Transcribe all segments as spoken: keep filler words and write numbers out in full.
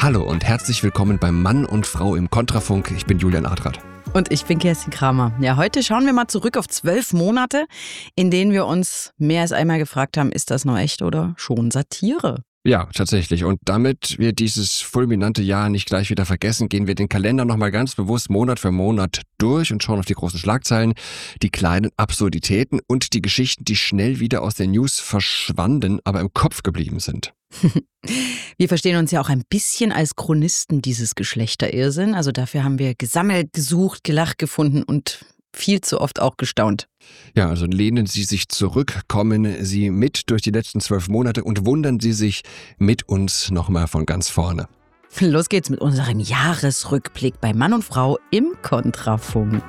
Hallo und herzlich willkommen beim Mann und Frau im Kontrafunk. Ich bin Julian Adrat. Und ich bin Kerstin Kramer. Ja, heute schauen wir mal zurück auf zwölf Monate, in denen wir uns mehr als einmal gefragt haben, ist das noch echt oder schon Satire? Ja, tatsächlich. Und damit wir dieses fulminante Jahr nicht gleich wieder vergessen, gehen wir den Kalender nochmal ganz bewusst Monat für Monat durch und schauen auf die großen Schlagzeilen, die kleinen Absurditäten und die Geschichten, die schnell wieder aus den News verschwanden, aber im Kopf geblieben sind. Wir verstehen uns ja auch ein bisschen als Chronisten dieses Geschlechterirrsinn. Also dafür haben wir gesammelt, gesucht, gelacht, gefunden und viel zu oft auch gestaunt. Ja, also lehnen Sie sich zurück, kommen Sie mit durch die letzten zwölf Monate und wundern Sie sich mit uns nochmal von ganz vorne. Los geht's mit unserem Jahresrückblick bei Mann und Frau im Kontrafunk.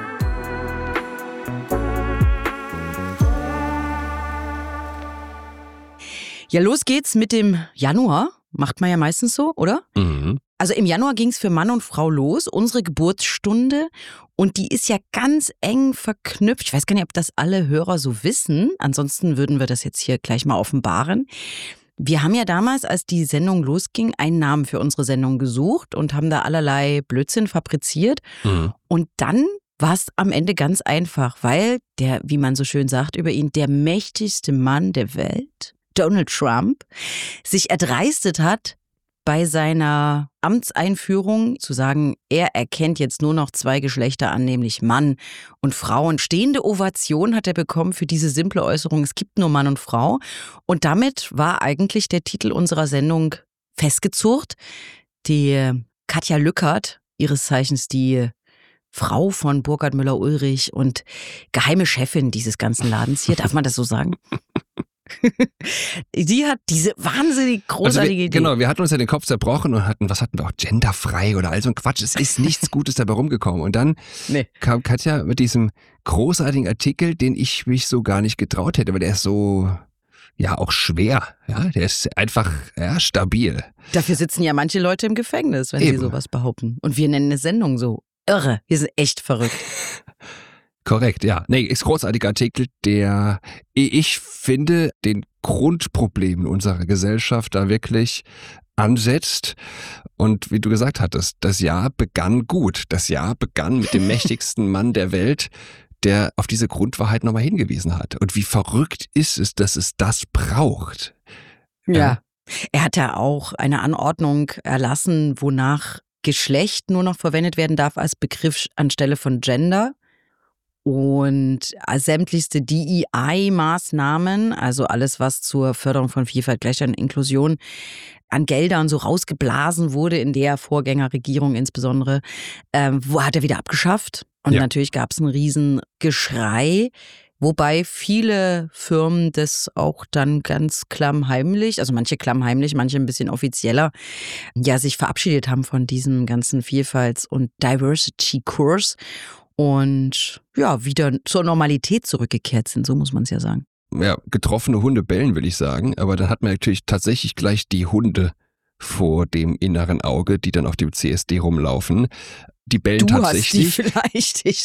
Ja, los geht's mit dem Januar. Macht man ja meistens so, oder? Mhm. Also im Januar ging's für Mann und Frau los, unsere Geburtsstunde. Und die ist ja ganz eng verknüpft. Ich weiß gar nicht, ob das alle Hörer so wissen. Ansonsten würden wir das jetzt hier gleich mal offenbaren. Wir haben ja damals, als die Sendung losging, einen Namen für unsere Sendung gesucht und haben da allerlei Blödsinn fabriziert. Mhm. Und dann war es am Ende ganz einfach, weil der, wie man so schön sagt über ihn, der mächtigste Mann der Welt, Donald Trump, sich erdreistet hat, bei seiner Amtseinführung zu sagen, er erkennt jetzt nur noch zwei Geschlechter an, nämlich Mann und Frau. Und stehende Ovation hat er bekommen für diese simple Äußerung, es gibt nur Mann und Frau. Und damit war eigentlich der Titel unserer Sendung festgezurrt. Die Katja Lückert, ihres Zeichens die Frau von Burkhard Müller-Ulrich und geheime Chefin dieses ganzen Ladens hier, darf man das so sagen? Die hat diese wahnsinnig großartige also wir, Idee. Genau, wir hatten uns ja den Kopf zerbrochen und hatten, was hatten wir auch, genderfrei oder all so ein Quatsch. Es ist nichts Gutes dabei rumgekommen. Und dann Nee. kam Katja mit diesem großartigen Artikel, den ich mich so gar nicht getraut hätte, weil der ist so, ja, auch schwer. Ja, der ist einfach, ja, stabil. Dafür sitzen ja manche Leute im Gefängnis, wenn Eben. sie sowas behaupten. Und wir nennen eine Sendung so. Irre, wir sind echt verrückt. Korrekt, ja. Nee, ist großartiger Artikel, der, ich finde, den Grundproblemen unserer Gesellschaft da wirklich ansetzt. Und wie du gesagt hattest, das Jahr begann gut. Das Jahr begann mit dem mächtigsten Mann der Welt, der auf diese Grundwahrheit nochmal hingewiesen hat. Und wie verrückt ist es, dass es das braucht. Ja. Ja. Er hat ja auch eine Anordnung erlassen, wonach Geschlecht nur noch verwendet werden darf als Begriff anstelle von Gender. Und sämtlichste D E I-Maßnahmen, also alles, was zur Förderung von Vielfalt, Gleichheit und Inklusion an Geldern so rausgeblasen wurde, in der Vorgängerregierung insbesondere, ähm, wo hat er wieder abgeschafft. Und Ja. natürlich gab es ein Riesengeschrei, wobei viele Firmen das auch dann ganz klammheimlich, also manche klammheimlich, manche ein bisschen offizieller, ja, sich verabschiedet haben von diesem ganzen Vielfalts- und Diversity-Kurs. Und ja, wieder zur Normalität zurückgekehrt sind, so muss man es ja sagen. Ja, getroffene Hunde bellen, will ich sagen. Aber dann hat man natürlich tatsächlich gleich die Hunde vor dem inneren Auge, die dann auf dem C S D rumlaufen. Die bellen Du tatsächlich. hast die vielleicht. Ich,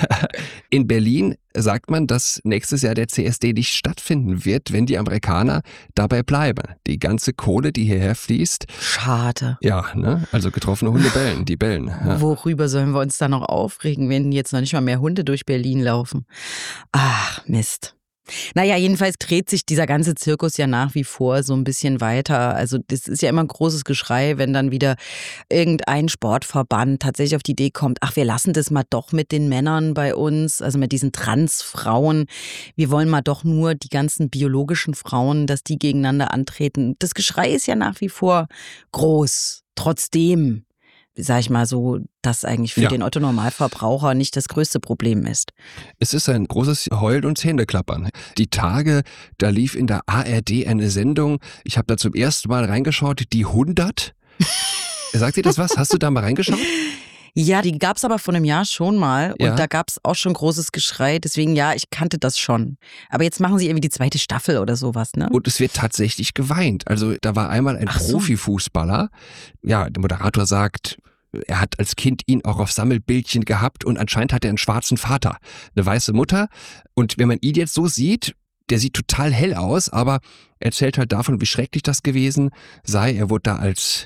In Berlin sagt man, dass nächstes Jahr der C S D nicht stattfinden wird, wenn die Amerikaner dabei bleiben. Die ganze Kohle, die hierher fließt. schade. Ja, ne? Also getroffene Hunde bellen, die bellen. Ja. Worüber sollen wir uns da noch aufregen, wenn jetzt noch nicht mal mehr Hunde durch Berlin laufen? Ach, Mist. Naja, jedenfalls dreht sich dieser ganze Zirkus ja nach wie vor so ein bisschen weiter. Also das ist ja immer ein großes Geschrei, wenn dann wieder irgendein Sportverband tatsächlich auf die Idee kommt, ach, wir lassen das mal doch mit den Männern bei uns, also mit diesen Transfrauen. Wir wollen mal doch nur die ganzen biologischen Frauen, dass die gegeneinander antreten. Das Geschrei ist ja nach wie vor groß. Trotzdem, sag ich mal so, dass eigentlich für Ja. den Otto-Normalverbraucher nicht das größte Problem ist. Es ist ein großes Heulen und Zähneklappern. Die Tage, da lief in der A R D eine Sendung, ich habe da zum ersten Mal reingeschaut, die hundert. Sagt dir das was? Hast du da mal reingeschaut? Ja, die gab's aber vor einem Jahr schon mal und Ja. da gab's auch schon großes Geschrei. Deswegen, ja, ich kannte das schon. Aber jetzt machen sie irgendwie die zweite Staffel oder sowas, ne? Und es wird tatsächlich geweint. Also da war einmal ein Ach so. Profifußballer. Ja, der Moderator sagt, er hat als Kind ihn auch auf Sammelbildchen gehabt und anscheinend hat er einen schwarzen Vater, eine weiße Mutter. Und wenn man ihn jetzt so sieht, der sieht total hell aus, aber erzählt halt davon, wie schrecklich das gewesen sei. Er wurde da als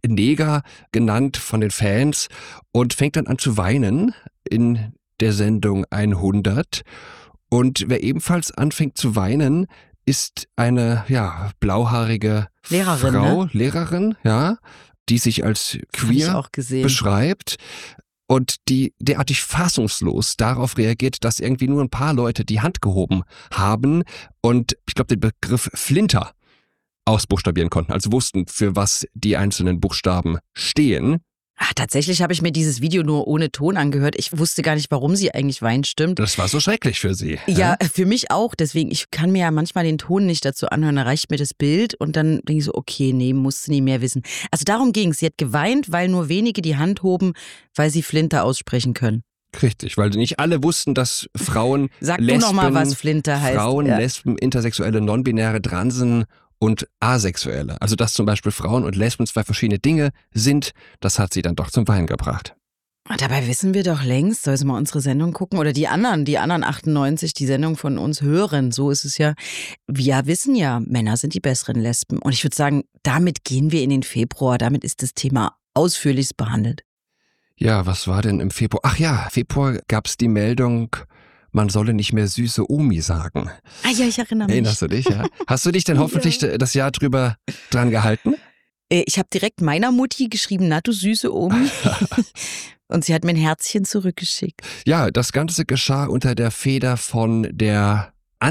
Neger genannt von den Fans und fängt dann an zu weinen in der Sendung hundert. Und wer ebenfalls anfängt zu weinen, ist eine ja blauhaarige Lehrerin, Frau, ne? Lehrerin, ja, die sich als queer auch gesehen. beschreibt und die derartig fassungslos darauf reagiert, dass irgendwie nur ein paar Leute die Hand gehoben haben und ich glaube den Begriff Flinter ausbuchstabieren konnten, also wussten, für was die einzelnen Buchstaben stehen. Ach, tatsächlich habe ich mir dieses Video nur ohne Ton angehört. Ich wusste gar nicht, warum sie eigentlich weint, stimmt. Das war so schrecklich für sie. Ja, ja, für mich auch. Deswegen, ich kann mir ja manchmal den Ton nicht dazu anhören. Da reicht mir das Bild und dann denke ich so, okay, nee, musst du nie mehr wissen. Also darum ging es. Sie hat geweint, weil nur wenige die Hand hoben, weil sie Flinter aussprechen können. Richtig, weil nicht alle wussten, dass Frauen, Sag Lesben, du noch mal, was Flinter heißt. Frauen, ja. Lesben, Intersexuelle, Nonbinäre, Transen und Asexuelle. Also dass zum Beispiel Frauen und Lesben zwei verschiedene Dinge sind, das hat sie dann doch zum Weinen gebracht. Dabei wissen wir doch längst, soll sie mal unsere Sendung gucken oder die anderen, die anderen achtundneunzig, die Sendung von uns hören. So ist es ja. Wir wissen ja, Männer sind die besseren Lesben. Und ich würde sagen, damit gehen wir in den Februar. Damit ist das Thema ausführlichst behandelt. Ja, was war denn im Februar? Ach ja, Februar gab es die Meldung, man solle nicht mehr süße Omi sagen. Ah ja, ich erinnere mich. Erinnerst du dich, ja? Hast du dich denn hoffentlich ja. das Jahr drüber dran gehalten? Ich habe direkt meiner Mutti geschrieben, na du süße Omi. Und sie hat mir ein Herzchen zurückgeschickt. Ja, das Ganze geschah unter der Feder von der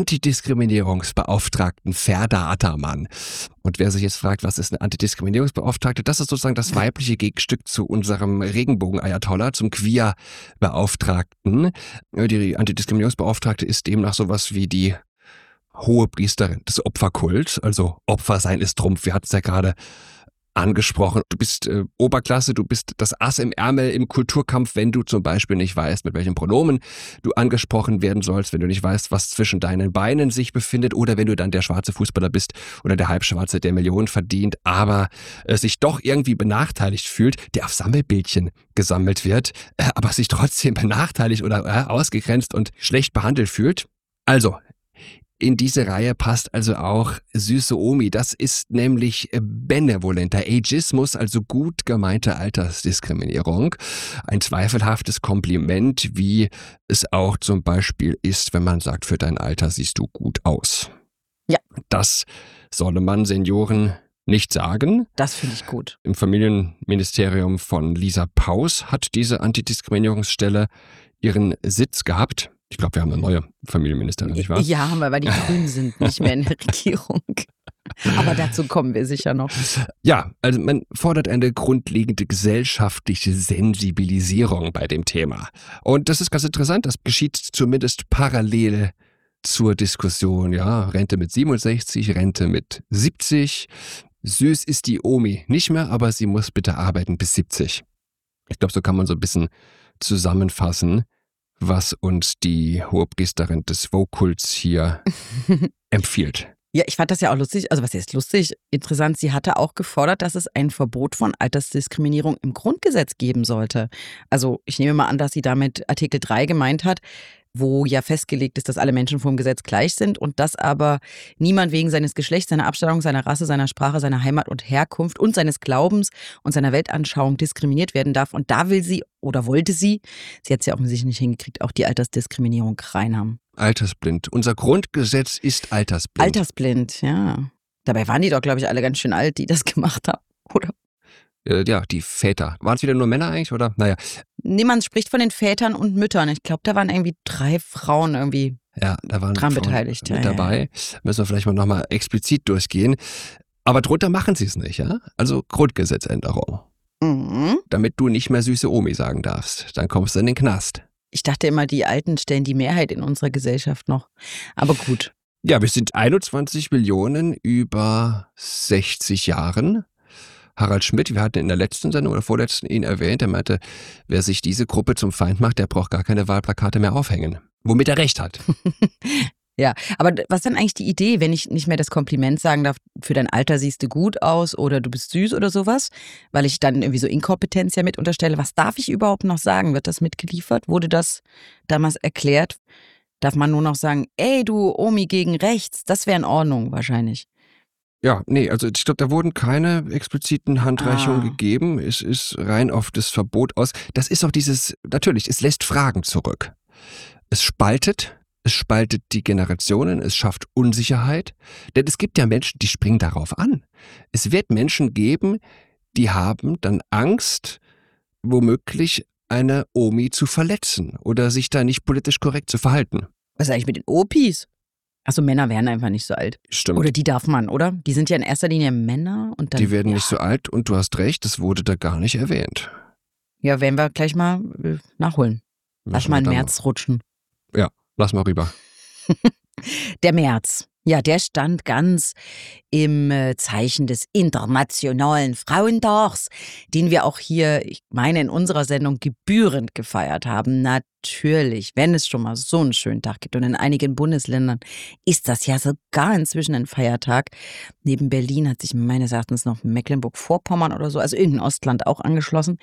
Antidiskriminierungsbeauftragten Ferda Attermann. Und wer sich jetzt fragt, was ist eine Antidiskriminierungsbeauftragte, das ist sozusagen das weibliche Gegenstück zu unserem Regenbogen-Ayatollah, zum Queer-Beauftragten. Die Antidiskriminierungsbeauftragte ist demnach sowas wie die Hohepriesterin des Opferkults, also Opfer sein ist Trumpf. Wir hatten es ja gerade angesprochen. Du bist äh, Oberklasse, du bist das Ass im Ärmel im Kulturkampf, wenn du zum Beispiel nicht weißt, mit welchem Pronomen du angesprochen werden sollst, wenn du nicht weißt, was zwischen deinen Beinen sich befindet oder wenn du dann der schwarze Fußballer bist oder der Halbschwarze, der Millionen verdient, aber äh, sich doch irgendwie benachteiligt fühlt, der auf Sammelbildchen gesammelt wird, äh, aber sich trotzdem benachteiligt oder äh, ausgegrenzt und schlecht behandelt fühlt. Also, in diese Reihe passt also auch süße Omi. Das ist nämlich benevolenter Ageismus, also gut gemeinte Altersdiskriminierung. Ein zweifelhaftes Kompliment, wie es auch zum Beispiel ist, wenn man sagt, für dein Alter siehst du gut aus. Ja. Das solle man Senioren nicht sagen. Das finde ich gut. Im Familienministerium von Lisa Paus hat diese Antidiskriminierungsstelle ihren Sitz gehabt. Ich glaube, wir haben eine neue Familienministerin, nicht wahr? Ja, haben wir, weil die Grünen sind nicht mehr in der Regierung. Aber dazu kommen wir sicher noch. Ja, also man fordert eine grundlegende gesellschaftliche Sensibilisierung bei dem Thema. Und das ist ganz interessant, das geschieht zumindest parallel zur Diskussion, ja, Rente mit siebenundsechzig, Rente mit siebzig. Süß ist die Omi nicht mehr, aber sie muss bitte arbeiten bis siebzig. Ich glaube, so kann man so ein bisschen zusammenfassen, was uns die Hohepriesterin des Vokults hier empfiehlt. Ja, ich fand das ja auch lustig, also was heißt lustig, interessant, sie hatte auch gefordert, dass es ein Verbot von Altersdiskriminierung im Grundgesetz geben sollte. Also ich nehme mal an, dass sie damit Artikel drei gemeint hat, wo ja festgelegt ist, dass alle Menschen vor dem Gesetz gleich sind und dass aber niemand wegen seines Geschlechts, seiner Abstammung, seiner Rasse, seiner Sprache, seiner Heimat und Herkunft und seines Glaubens und seiner Weltanschauung diskriminiert werden darf. Und da will sie oder wollte sie, sie hat es ja offensichtlich nicht hingekriegt, auch die Altersdiskriminierung reinhaben. Altersblind. Unser Grundgesetz ist altersblind. Altersblind, ja. Dabei waren die doch, glaube ich, alle ganz schön alt, die das gemacht haben, oder? Ja, die Väter. Waren es wieder nur Männer eigentlich, oder? Naja. Nee, man spricht von den Vätern und Müttern. Ich glaube, da waren irgendwie drei Frauen irgendwie ja, da waren dran Frauen beteiligt. mit ja, dabei. Ja. Müssen wir vielleicht mal nochmal explizit durchgehen. Aber drunter machen sie es nicht, ja? Also Grundgesetzänderung. Mhm. Damit du nicht mehr süße Omi sagen darfst. Dann kommst du in den Knast. Ich dachte immer, die Alten stellen die Mehrheit in unserer Gesellschaft noch. Aber gut. Ja, wir sind einundzwanzig Millionen über sechzig Jahren. Harald Schmidt, wir hatten in der letzten Sendung oder vorletzten ihn erwähnt, er meinte, wer sich diese Gruppe zum Feind macht, der braucht gar keine Wahlplakate mehr aufhängen. Womit er recht hat. Ja, aber was ist denn eigentlich die Idee, wenn ich nicht mehr das Kompliment sagen darf, für dein Alter siehst du gut aus oder du bist süß oder sowas, weil ich dann irgendwie so Inkompetenz ja mit unterstelle. Was darf ich überhaupt noch sagen? Wird das mitgeliefert? Wurde das damals erklärt? Darf man nur noch sagen, ey du Omi gegen rechts? Das wäre in Ordnung wahrscheinlich. Ja, nee, also ich glaube, da wurden keine expliziten Handreichungen Ah. gegeben. Es ist rein auf das Verbot aus. Das ist auch dieses, natürlich, es lässt Fragen zurück. Es spaltet, es spaltet die Generationen, es schafft Unsicherheit. Denn es gibt ja Menschen, die springen darauf an. Es wird Menschen geben, die haben dann Angst, womöglich eine Omi zu verletzen oder sich da nicht politisch korrekt zu verhalten. Was ist eigentlich mit den Opis? Achso, Männer werden einfach nicht so alt. Stimmt. Oder die darf man, oder? Die sind ja in erster Linie Männer und dann. Die werden ja. nicht so alt und du hast recht, das wurde da gar nicht erwähnt. Ja, werden wir gleich mal äh, nachholen. Lass Müssen mal wir in dann- März rutschen. Ja, lass mal rüber. Der März. Ja, der stand ganz im äh, Zeichen des Internationalen Frauentags, den wir auch hier, ich meine, in unserer Sendung gebührend gefeiert haben. Natürlich, wenn es schon mal so einen schönen Tag gibt. Und in einigen Bundesländern ist das ja sogar inzwischen ein Feiertag. Neben Berlin hat sich meines Erachtens noch Mecklenburg-Vorpommern oder so, also irgendein Ostland auch angeschlossen.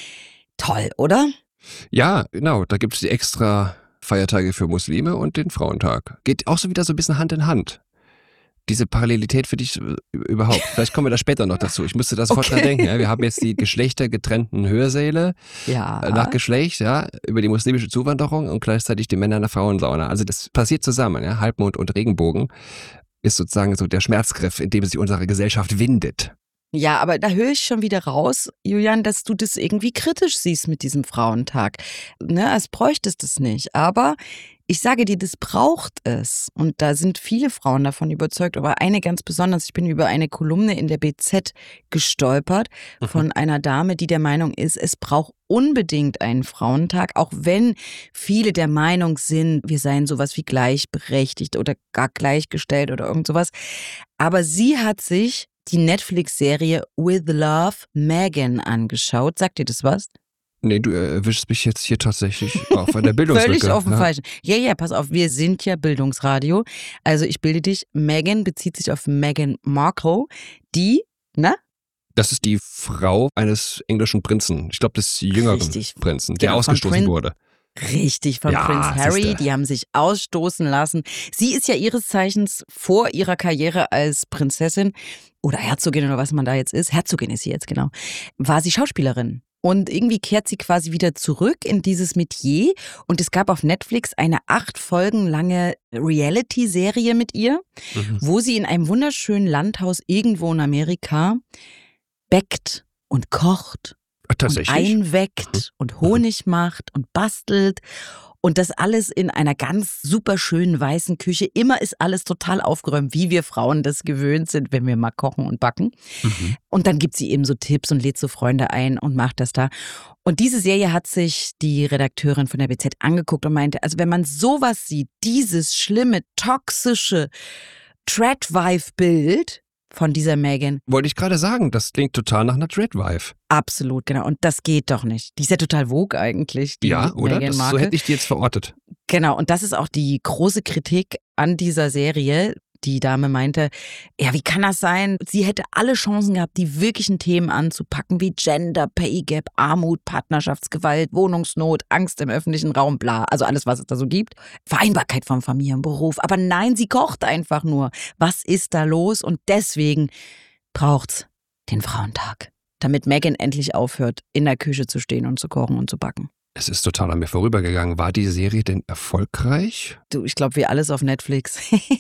Toll, oder? Ja, genau, da gibt es die extra Feiertage für Muslime und den Frauentag. Geht auch so wieder so ein bisschen Hand in Hand. Diese Parallelität für dich äh, überhaupt. Vielleicht kommen wir da später noch dazu. Ich musste da sofort Okay. dran denken. Ja. Wir haben jetzt die geschlechtergetrennten Hörsäle Ja. äh, nach Geschlecht, ja, über die muslimische Zuwanderung und gleichzeitig die Männer in der Frauensauna. Also das passiert zusammen. Ja. Halbmond und Regenbogen ist sozusagen so der Schmerzgriff, in dem sich unsere Gesellschaft windet. Ja, aber da höre ich schon wieder raus, Julian, dass du das irgendwie kritisch siehst mit diesem Frauentag. Ne, als bräuchtest es nicht. Aber ich sage dir, das braucht es. Und da sind viele Frauen davon überzeugt. Aber eine ganz besonders, ich bin über eine Kolumne in der B Z gestolpert Mhm. von einer Dame, die der Meinung ist, es braucht unbedingt einen Frauentag, auch wenn viele der Meinung sind, wir seien sowas wie gleichberechtigt oder gar gleichgestellt oder irgend sowas. Aber sie hat sich die Netflix-Serie With Love Megan angeschaut. Sagt dir das was? Nee, du erwischst mich jetzt hier tatsächlich auf einer Bildungslücke. Völlig auf dem ja. Falschen. Ja, ja, pass auf, wir sind ja Bildungsradio. Also ich bilde dich, Megan bezieht sich auf Meghan Markle, die, na? Das ist die Frau eines englischen Prinzen. Ich glaube, des jüngeren Richtig. Prinzen, der Genau, von ausgestoßen Prin- wurde. Richtig, von Ja, Prinz Harry. siehste. Die haben sich ausstoßen lassen. Sie ist ja ihres Zeichens vor ihrer Karriere als Prinzessin oder Herzogin oder was man da jetzt ist, Herzogin ist sie jetzt, genau, war sie Schauspielerin. Und irgendwie kehrt sie quasi wieder zurück in dieses Metier. Und es gab auf Netflix eine acht Folgen lange Reality-Serie mit ihr, Mhm. wo sie in einem wunderschönen Landhaus irgendwo in Amerika bäckt und kocht Ach, und tatsächlich? einweckt und Honig macht und bastelt. Und das alles in einer ganz super schönen weißen Küche. Immer ist alles total aufgeräumt, wie wir Frauen das gewöhnt sind, wenn wir mal kochen und backen. Mhm. Und dann gibt sie eben so Tipps und lädt so Freunde ein und macht das da. Und diese Serie hat sich die Redakteurin von der B Z angeguckt und meinte, also wenn man sowas sieht, dieses schlimme, toxische Tradwife-Bild von dieser Megan, Wollte ich gerade sagen, das klingt total nach einer Dreadwife. absolut, genau. Und das geht doch nicht. Die ist ja total vogue eigentlich, die Ja, oder? Meghan Das, so Markle. hätte ich die jetzt verortet. Genau, und das ist auch die große Kritik an dieser Serie. Die Dame meinte, ja, wie kann das sein? Sie hätte alle Chancen gehabt, die wirklichen Themen anzupacken, wie Gender, Pay Gap, Armut, Partnerschaftsgewalt, Wohnungsnot, Angst im öffentlichen Raum, bla. Also alles, was es da so gibt. Vereinbarkeit von Familie und Beruf. Aber nein, sie kocht einfach nur. Was ist da los? Und deswegen braucht's den Frauentag. Damit Meghan endlich aufhört, in der Küche zu stehen und zu kochen und zu backen. Es ist total an mir vorübergegangen. War die Serie denn erfolgreich? Du, ich glaube, wie alles auf Netflix.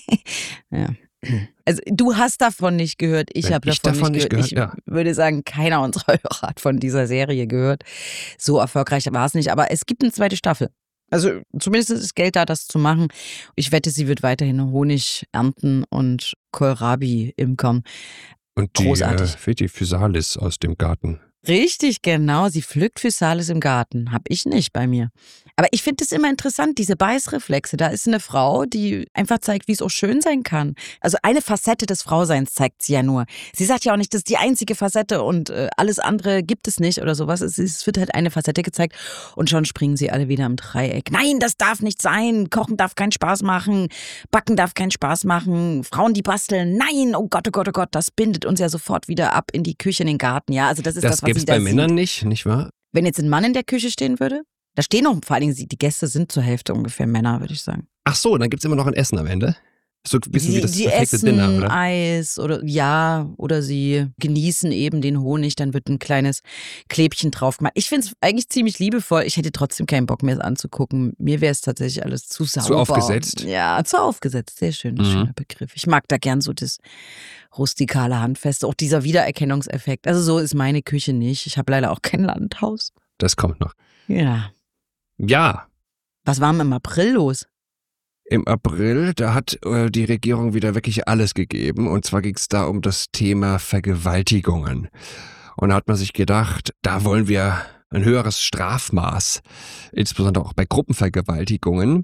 Ja. Also du hast davon nicht gehört, ich Wenn habe ich davon, davon nicht nicht gehört. gehört, Ich würde sagen, keiner unserer Hörer hat von dieser Serie gehört. So erfolgreich war es nicht, aber es gibt eine zweite Staffel. Also zumindest ist Geld da, das zu machen. Ich wette, sie wird weiterhin Honig ernten und Kohlrabi imkern. Und die Großartig. äh, Feti Physalis aus dem Garten. Richtig, genau. Sie pflückt Physalis im Garten. Hab ich nicht bei mir. Aber ich finde es immer interessant, diese Beißreflexe. Da ist eine Frau, die einfach zeigt, wie es auch schön sein kann. Also eine Facette des Frauseins zeigt sie ja nur. Sie sagt ja auch nicht, das ist die einzige Facette und äh, alles andere gibt es nicht oder sowas. Es, es wird halt eine Facette gezeigt und schon springen sie alle wieder im Dreieck. Nein, das darf nicht sein. Kochen darf keinen Spaß machen. Backen darf keinen Spaß machen. Frauen, die basteln. Nein, oh Gott, oh Gott, oh Gott. Das bindet uns ja sofort wieder ab in die Küche, in den Garten. Ja, also das ist das, Das was gäbe sie es da bei sieht. Männern nicht, nicht wahr? Wenn jetzt ein Mann in der Küche stehen würde, da stehen noch, vor allen Dingen, die Gäste sind zur Hälfte ungefähr Männer, würde ich sagen. Ach so, dann gibt es immer noch ein Essen am Ende. So ein bisschen die, wie das die perfekte essen Dinner, oder? Eis oder ja, oder sie genießen eben den Honig, dann wird ein kleines Klebchen drauf gemacht. Ich finde es eigentlich ziemlich liebevoll. Ich hätte trotzdem keinen Bock mehr, es anzugucken. Mir wäre es tatsächlich alles zu sauber. Zu aufgesetzt? Ja, zu aufgesetzt. Sehr schön, Mhm. schöner Begriff. Ich mag da gern so das rustikale, handfeste, auch dieser Wiedererkennungseffekt. Also so ist meine Küche nicht. Ich habe leider auch kein Landhaus. Das kommt noch. Ja. Ja, Was war im April los? im April, da hat äh, die Regierung wieder wirklich alles gegeben. Und zwar ging es da um das Thema Vergewaltigungen. Und da hat man sich gedacht, da wollen wir ein höheres Strafmaß, insbesondere auch bei Gruppenvergewaltigungen.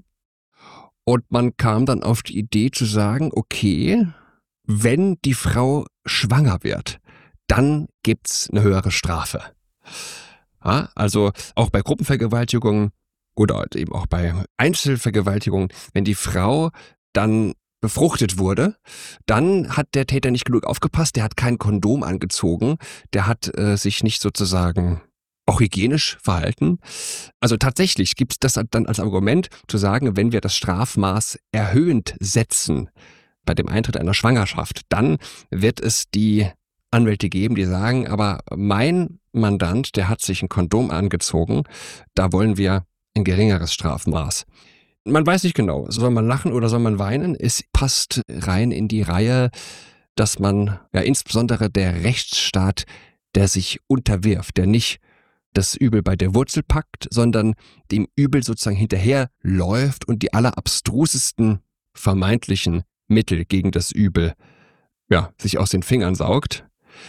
Und man kam dann auf die Idee zu sagen, okay, wenn die Frau schwanger wird, dann gibt's eine höhere Strafe. Ja, also auch bei Gruppenvergewaltigungen oder halt eben auch bei Einzelvergewaltigungen, wenn die Frau dann befruchtet wurde, dann hat der Täter nicht genug aufgepasst, der hat kein Kondom angezogen, der hat äh, sich nicht sozusagen auch hygienisch verhalten. Also tatsächlich gibt es das dann als Argument zu sagen, wenn wir das Strafmaß erhöhend setzen bei dem Eintritt einer Schwangerschaft, dann wird es die Anwälte geben, die sagen, aber mein Mandant, der hat sich ein Kondom angezogen, da wollen wir ein geringeres Strafmaß. Man weiß nicht genau, soll man lachen oder soll man weinen? Es passt rein in die Reihe, dass man ja insbesondere der Rechtsstaat, der sich unterwirft, der nicht das Übel bei der Wurzel packt, sondern dem Übel sozusagen hinterherläuft und die allerabstrusesten vermeintlichen Mittel gegen das Übel ja, sich aus den Fingern saugt.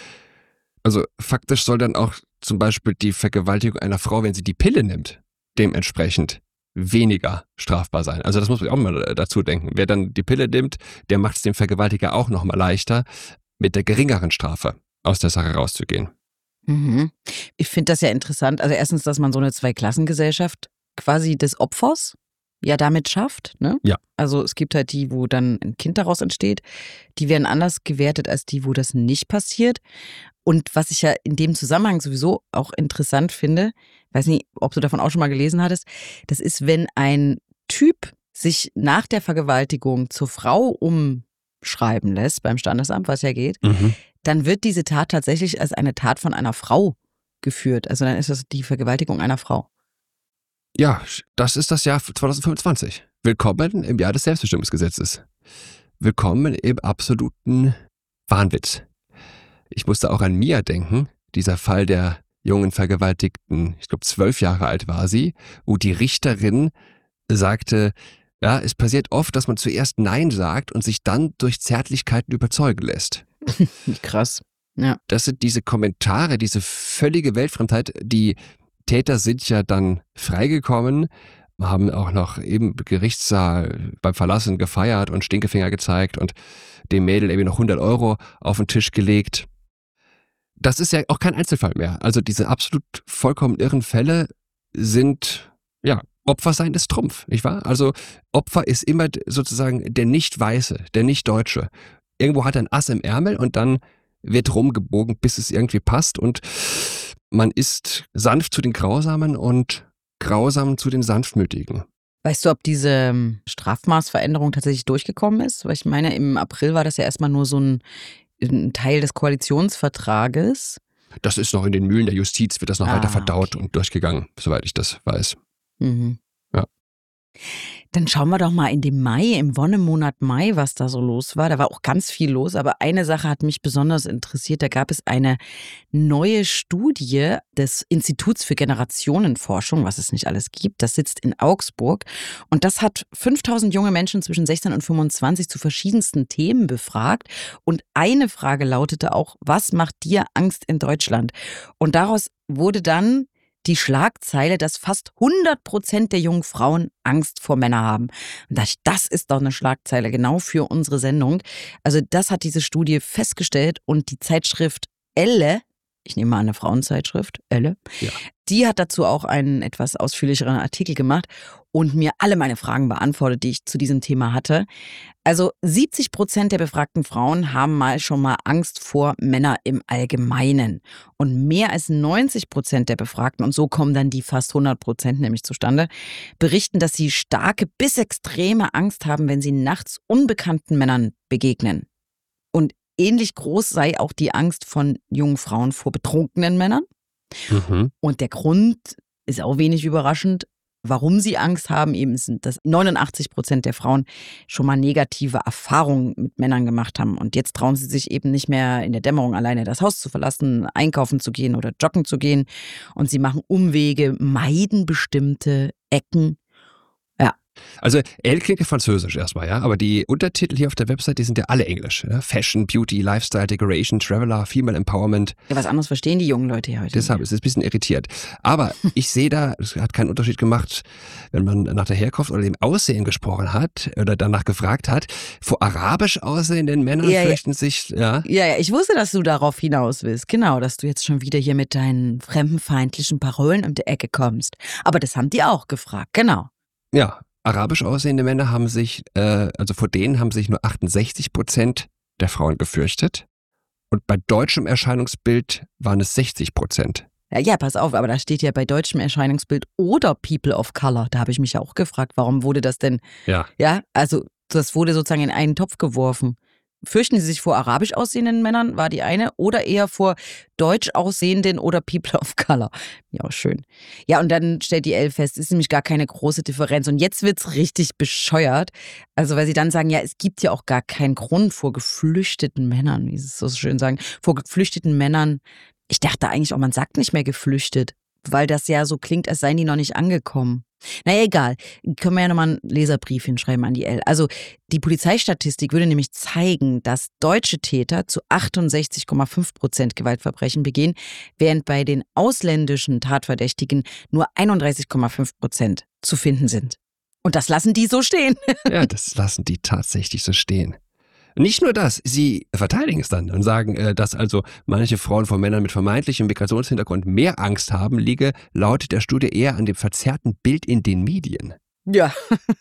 Also faktisch soll dann auch zum Beispiel die Vergewaltigung einer Frau, wenn sie die Pille nimmt, dementsprechend weniger strafbar sein. Also das muss man auch mal dazu denken. Wer dann die Pille nimmt, der macht es dem Vergewaltiger auch noch mal leichter, mit der geringeren Strafe aus der Sache rauszugehen. Mhm. Ich finde das ja interessant. Also erstens, dass man so eine Zweiklassengesellschaft quasi des Opfers ja damit schafft. Ne? Ja. Also es gibt halt die, wo dann ein Kind daraus entsteht. Die werden anders gewertet als die, wo das nicht passiert. Und was ich ja in dem Zusammenhang sowieso auch interessant finde, weiß nicht, ob du davon auch schon mal gelesen hattest, das ist, wenn ein Typ sich nach der Vergewaltigung zur Frau umschreiben lässt beim Standesamt, was ja geht, mhm. dann wird diese Tat tatsächlich als eine Tat von einer Frau geführt. Also dann ist das die Vergewaltigung einer Frau. Ja, das ist das Jahr zwanzig fünfundzwanzig. Willkommen im Jahr des Selbstbestimmungsgesetzes. Willkommen im absoluten Wahnwitz. Ich musste auch an Mia denken, dieser Fall der jungen Vergewaltigten, ich glaube zwölf Jahre alt war sie, wo die Richterin sagte, ja, es passiert oft, dass man zuerst Nein sagt und sich dann durch Zärtlichkeiten überzeugen lässt. Krass, ja. Das sind diese Kommentare, diese völlige Weltfremdheit. Die Täter sind ja dann freigekommen, haben auch noch im Gerichtssaal beim Verlassen gefeiert und Stinkefinger gezeigt und dem Mädel eben noch hundert Euro auf den Tisch gelegt. Das ist ja auch kein Einzelfall mehr. Also diese absolut vollkommen irren Fälle sind, ja, Opfer sein ist Trumpf, nicht wahr? Also Opfer ist immer sozusagen der Nicht-Weiße, der Nicht-Deutsche. Irgendwo hat er ein Ass im Ärmel und dann wird rumgebogen, bis es irgendwie passt und man ist sanft zu den Grausamen und grausam zu den Sanftmütigen. Weißt du, ob diese Strafmaßveränderung tatsächlich durchgekommen ist? Weil ich meine, im April war das ja erstmal nur so ein, ein Teil des Koalitionsvertrages. Das ist noch in den Mühlen der Justiz, wird das noch ah, weiter verdaut okay. und durchgegangen, soweit ich das weiß. Mhm. Ja. Dann schauen wir doch mal in dem Mai, im Wonnemonat Mai, was da so los war. Da war auch ganz viel los, aber eine Sache hat mich besonders interessiert. Da gab es eine neue Studie des Instituts für Generationenforschung, was es nicht alles gibt. Das sitzt in Augsburg und das hat fünftausend junge Menschen zwischen sechzehn und fünfundzwanzig zu verschiedensten Themen befragt. Und eine Frage lautete auch, was macht dir Angst in Deutschland? Und daraus wurde dann die Schlagzeile, dass fast hundert Prozent der jungen Frauen Angst vor Männern haben. Und dachte ich, das ist doch eine Schlagzeile genau für unsere Sendung. Also das hat diese Studie festgestellt und die Zeitschrift Elle ich nehme mal an, eine Frauenzeitschrift, Elle, Ja. die hat dazu auch einen etwas ausführlicheren Artikel gemacht und mir alle meine Fragen beantwortet, die ich zu diesem Thema hatte. Also siebzig Prozent der befragten Frauen haben mal schon mal Angst vor Männern im Allgemeinen. Und mehr als neunzig Prozent der Befragten, und so kommen dann die fast hundert Prozent nämlich zustande, berichten, dass sie starke bis extreme Angst haben, wenn sie nachts unbekannten Männern begegnen. Und ähnlich groß sei auch die Angst von jungen Frauen vor betrunkenen Männern. Mhm. Und der Grund ist auch wenig überraschend, warum sie Angst haben, eben sind, dass neunundachtzig Prozent der Frauen schon mal negative Erfahrungen mit Männern gemacht haben. Und jetzt trauen sie sich eben nicht mehr in der Dämmerung alleine das Haus zu verlassen, einkaufen zu gehen oder joggen zu gehen. Und sie machen Umwege, meiden bestimmte Ecken. Ja. Also Elle klingt ja französisch erstmal, ja, aber die Untertitel hier auf der Website, die sind ja alle englisch. Ja? Fashion, Beauty, Lifestyle, Decoration, Traveler, Female Empowerment. Ja, was anderes verstehen die jungen Leute ja heute. Deshalb ist es ein bisschen irritiert. Aber ich sehe da, es hat keinen Unterschied gemacht, wenn man nach der Herkunft oder dem Aussehen gesprochen hat oder danach gefragt hat. Vor arabisch aussehenden Männern Ja, ja. fürchten sich, ja. Ja, ja, ich wusste, dass du darauf hinaus willst. Genau, dass du jetzt schon wieder hier mit deinen fremdenfeindlichen Parolen um die Ecke kommst. Aber das haben die auch gefragt, genau. Ja, arabisch aussehende Männer haben sich, äh, also vor denen haben sich nur achtundsechzig Prozent der Frauen gefürchtet. Und bei deutschem Erscheinungsbild waren es sechzig Prozent. Ja, ja, pass auf, aber da steht ja bei deutschem Erscheinungsbild oder People of Color. Da habe ich mich ja auch gefragt, warum wurde das denn, Ja. ja, also das wurde sozusagen in einen Topf geworfen. Fürchten Sie sich vor arabisch aussehenden Männern, war die eine, oder eher vor deutsch aussehenden oder People of Color? Ja, schön. Ja, und dann stellt die Elle fest, es ist nämlich gar keine große Differenz. Und jetzt wird's richtig bescheuert. Also, weil sie dann sagen, ja, es gibt ja auch gar keinen Grund vor geflüchteten Männern, wie sie es so schön sagen, vor geflüchteten Männern. Ich dachte eigentlich auch, man sagt nicht mehr geflüchtet, weil das ja so klingt, als seien die noch nicht angekommen. Naja, egal. Können wir ja nochmal einen Leserbrief hinschreiben an die Elle. Also die Polizeistatistik würde nämlich zeigen, dass deutsche Täter zu achtundsechzig Komma fünf Prozent Gewaltverbrechen begehen, während bei den ausländischen Tatverdächtigen nur einunddreißig Komma fünf Prozent zu finden sind. Und das lassen die so stehen. Ja, das lassen die tatsächlich so stehen. Nicht nur das, sie verteidigen es dann und sagen, äh, dass also manche Frauen vor Männern mit vermeintlichem Migrationshintergrund mehr Angst haben, liege laut der Studie eher an dem verzerrten Bild in den Medien. Ja,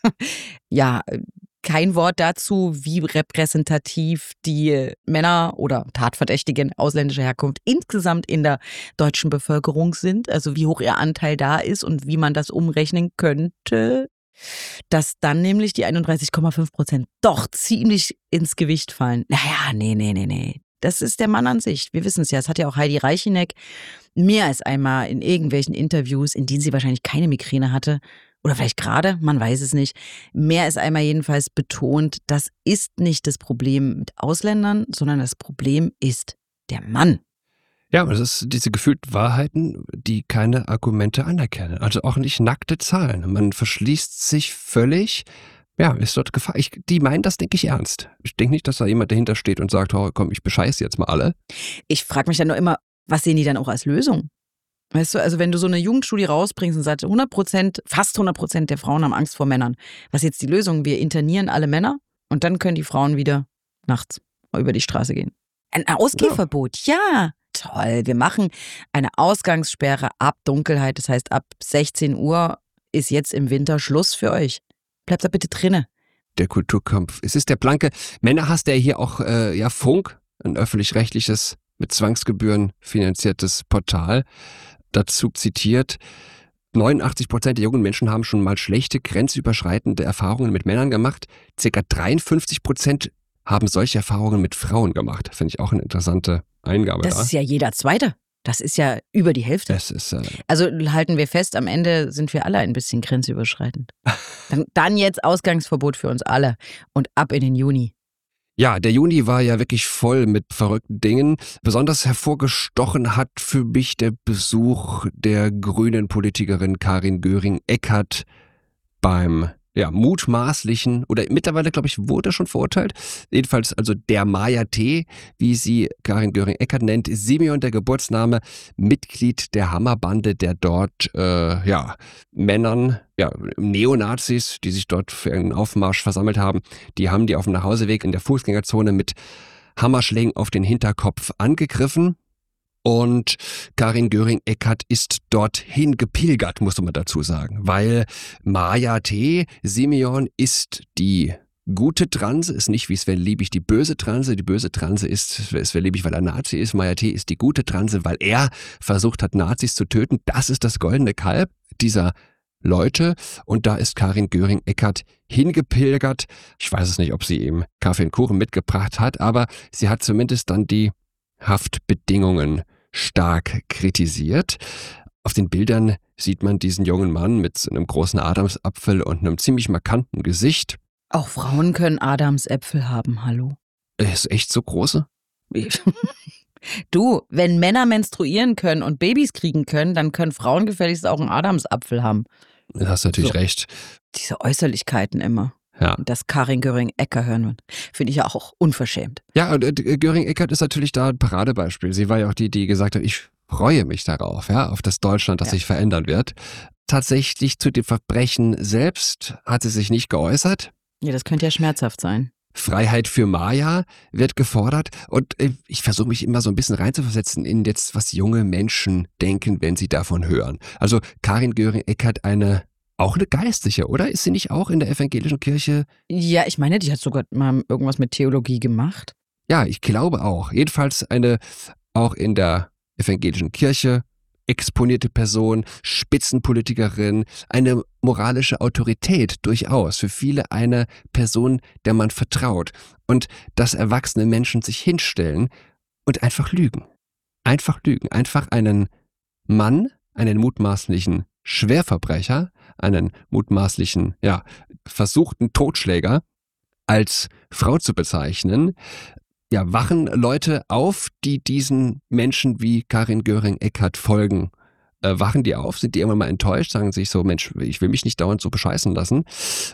ja, kein Wort dazu, wie repräsentativ die Männer oder Tatverdächtigen ausländischer Herkunft insgesamt in der deutschen Bevölkerung sind, also wie hoch ihr Anteil da ist und wie man das umrechnen könnte. Dass dann nämlich die einunddreißig Komma fünf Prozent doch ziemlich ins Gewicht fallen. Naja, nee, nee, nee, nee. Das ist der Mann an sich. Wir wissen es ja. Das hat ja auch Heidi Reicheneck mehr als einmal in irgendwelchen Interviews, in denen sie wahrscheinlich keine Migräne hatte, oder vielleicht gerade, man weiß es nicht, mehr als einmal jedenfalls betont, das ist nicht das Problem mit Ausländern, sondern das Problem ist der Mann. Ja, und das ist diese gefühlten Wahrheiten, die keine Argumente anerkennen. Also auch nicht nackte Zahlen. Man verschließt sich völlig. Ja, ist dort Gefahr. Ich, die meinen das, denke ich, ernst. Ich denke nicht, dass da jemand dahinter steht und sagt, oh, komm, ich bescheiße jetzt mal alle. Ich frage mich dann nur immer, was sehen die dann auch als Lösung? Weißt du, also wenn du so eine Jugendstudie rausbringst und sagst, hundert Prozent, fast hundert Prozent der Frauen haben Angst vor Männern. Was ist jetzt die Lösung? Wir internieren alle Männer und dann können die Frauen wieder nachts über die Straße gehen. Ein Ausgehverbot, ja. ja. Toll, wir machen eine Ausgangssperre ab Dunkelheit, das heißt ab sechzehn Uhr ist jetzt im Winter Schluss für euch. Bleibt da bitte drinne. Der Kulturkampf. Es ist der blanke Männerhass, der hier auch, äh, ja, Funk, ein öffentlich-rechtliches, mit Zwangsgebühren finanziertes Portal, dazu zitiert. neunundachtzig Prozent der jungen Menschen haben schon mal schlechte, grenzüberschreitende Erfahrungen mit Männern gemacht. Circa dreiundfünfzig Prozent haben solche Erfahrungen mit Frauen gemacht. Finde ich auch eine interessante Eingabe. Das da. ist ja jeder Zweite. Das ist ja über die Hälfte. Das ist, äh also halten wir fest, am Ende sind wir alle ein bisschen grenzüberschreitend. Dann, dann jetzt Ausgangsverbot für uns alle und ab in den Juni. Ja, der Juni war ja wirklich voll mit verrückten Dingen. Besonders hervorgestochen hat für mich der Besuch der grünen Politikerin Karin Göring-Eckardt beim ja, mutmaßlichen, oder mittlerweile, glaube ich, wurde schon verurteilt. Jedenfalls also der Maya-T, wie sie Karin Göring-Eckardt nennt, Simeon, der Geburtsname, Mitglied der Hammerbande, der dort, äh, ja, Männern, ja, Neonazis, die sich dort für einen Aufmarsch versammelt haben, die haben die auf dem Nachhauseweg in der Fußgängerzone mit Hammerschlägen auf den Hinterkopf angegriffen. Und Karin Göring-Eckardt ist dorthin gepilgert, muss man dazu sagen, weil Maja T. Simeon ist die gute Transe, ist nicht wie Sven Liebig die böse Transe. Die böse Transe ist Sven Liebig, weil er Nazi ist. Maja T. ist die gute Transe, weil er versucht hat, Nazis zu töten. Das ist das goldene Kalb dieser Leute. Und da ist Karin Göring-Eckardt hingepilgert. Ich weiß es nicht, ob sie ihm Kaffee und Kuchen mitgebracht hat, aber sie hat zumindest dann die Haftbedingungen stark kritisiert. Auf den Bildern sieht man diesen jungen Mann mit einem großen Adamsapfel und einem ziemlich markanten Gesicht. Auch Frauen können Adamsäpfel haben, hallo. Er ist echt so große? Du, wenn Männer menstruieren können und Babys kriegen können, dann können Frauen gefälligst auch einen Adamsapfel haben. Du hast natürlich so. recht. Diese Äußerlichkeiten immer. Ja. Dass Karin Göring-Eckardt hören wird, finde ich ja auch unverschämt. Ja, und äh, Göring-Eckardt ist natürlich da ein Paradebeispiel. Sie war ja auch die, die gesagt hat, ich freue mich darauf, ja, auf das Deutschland, das ja. sich verändern wird. Tatsächlich zu dem Verbrechen selbst hat sie sich nicht geäußert. Ja, das könnte ja schmerzhaft sein. Freiheit für Maja wird gefordert und äh, ich versuche mich immer so ein bisschen reinzuversetzen in jetzt, was junge Menschen denken, wenn sie davon hören. Also Karin Göring-Eckardt, eine auch eine Geistliche, oder? Ist sie nicht auch in der evangelischen Kirche? Ja, ich meine, die hat sogar mal irgendwas mit Theologie gemacht. Ja, ich glaube auch. Jedenfalls eine auch in der evangelischen Kirche exponierte Person, Spitzenpolitikerin, eine moralische Autorität durchaus. Für viele eine Person, der man vertraut. Und dass erwachsene Menschen sich hinstellen und einfach lügen. Einfach lügen. Einfach einen Mann, einen mutmaßlichen Schwerverbrecher, einen mutmaßlichen, ja, versuchten Totschläger als Frau zu bezeichnen. Ja, wachen Leute auf, die diesen Menschen wie Karin Göring-Eckardt folgen? Äh, wachen die auf? Sind die irgendwann mal enttäuscht? Sagen sich so, Mensch, ich will mich nicht dauernd so bescheißen lassen.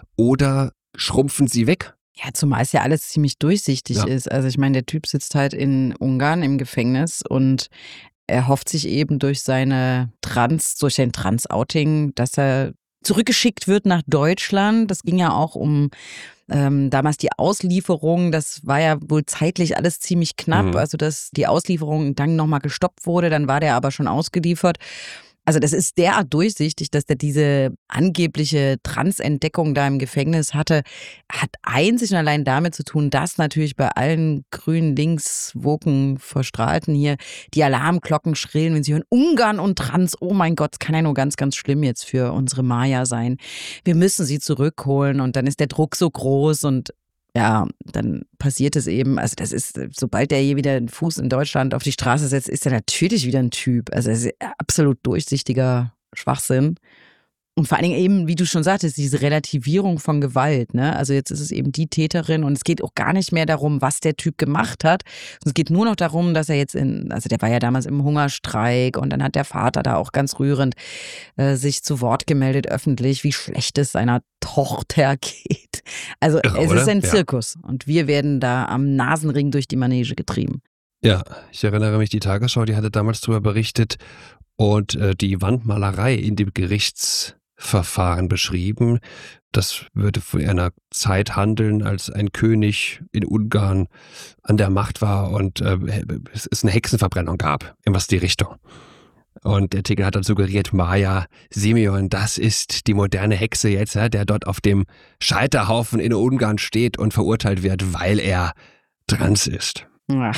Oder schrumpfen sie weg? Ja, zumal es ja alles ziemlich durchsichtig ja. ist. Also ich meine, der Typ sitzt halt in Ungarn im Gefängnis und er hofft sich eben durch seine Trans, durch sein Trans-Outing, dass er zurückgeschickt wird nach Deutschland. Das ging ja auch um ähm, damals die Auslieferung. Das war ja wohl zeitlich alles ziemlich knapp. Mhm. Also dass die Auslieferung dann nochmal gestoppt wurde. Dann war der aber schon ausgeliefert. Also das ist derart durchsichtig, dass der diese angebliche Transentdeckung da im Gefängnis hatte, hat einzig und allein damit zu tun, dass natürlich bei allen grünen Linkswoken Verstrahlten hier die Alarmglocken schrillen, wenn sie hören, Ungarn und Trans, oh mein Gott, das kann ja nur ganz, ganz schlimm jetzt für unsere Maja sein. Wir müssen sie zurückholen und dann ist der Druck so groß und ja, dann passiert es eben, also das ist, sobald der je wieder einen Fuß in Deutschland auf die Straße setzt, ist er natürlich wieder ein Typ. Also es ist absolut durchsichtiger Schwachsinn. Und vor allen Dingen eben, wie du schon sagtest, diese Relativierung von Gewalt, ne? Also jetzt ist es eben die Täterin und es geht auch gar nicht mehr darum, was der Typ gemacht hat. Es geht nur noch darum, dass er jetzt in, also der war ja damals im Hungerstreik und dann hat der Vater da auch ganz rührend äh, sich zu Wort gemeldet öffentlich, wie schlecht es seiner Tochter geht. Also Irre, es oder? ist ein Ja. Zirkus und wir werden da am Nasenring durch die Manege getrieben. Ja, ich erinnere mich, die Tagesschau, die hatte damals darüber berichtet und äh, die Wandmalerei in dem Gerichtsverfahren beschrieben. Das würde von einer Zeit handeln, als ein König in Ungarn an der Macht war und äh, es, es eine Hexenverbrennung gab, in was die Richtung. Und der Titel hat dann suggeriert, Maja Simeon, das ist die moderne Hexe jetzt, ja, der dort auf dem Scheiterhaufen in Ungarn steht und verurteilt wird, weil er trans ist. Ja.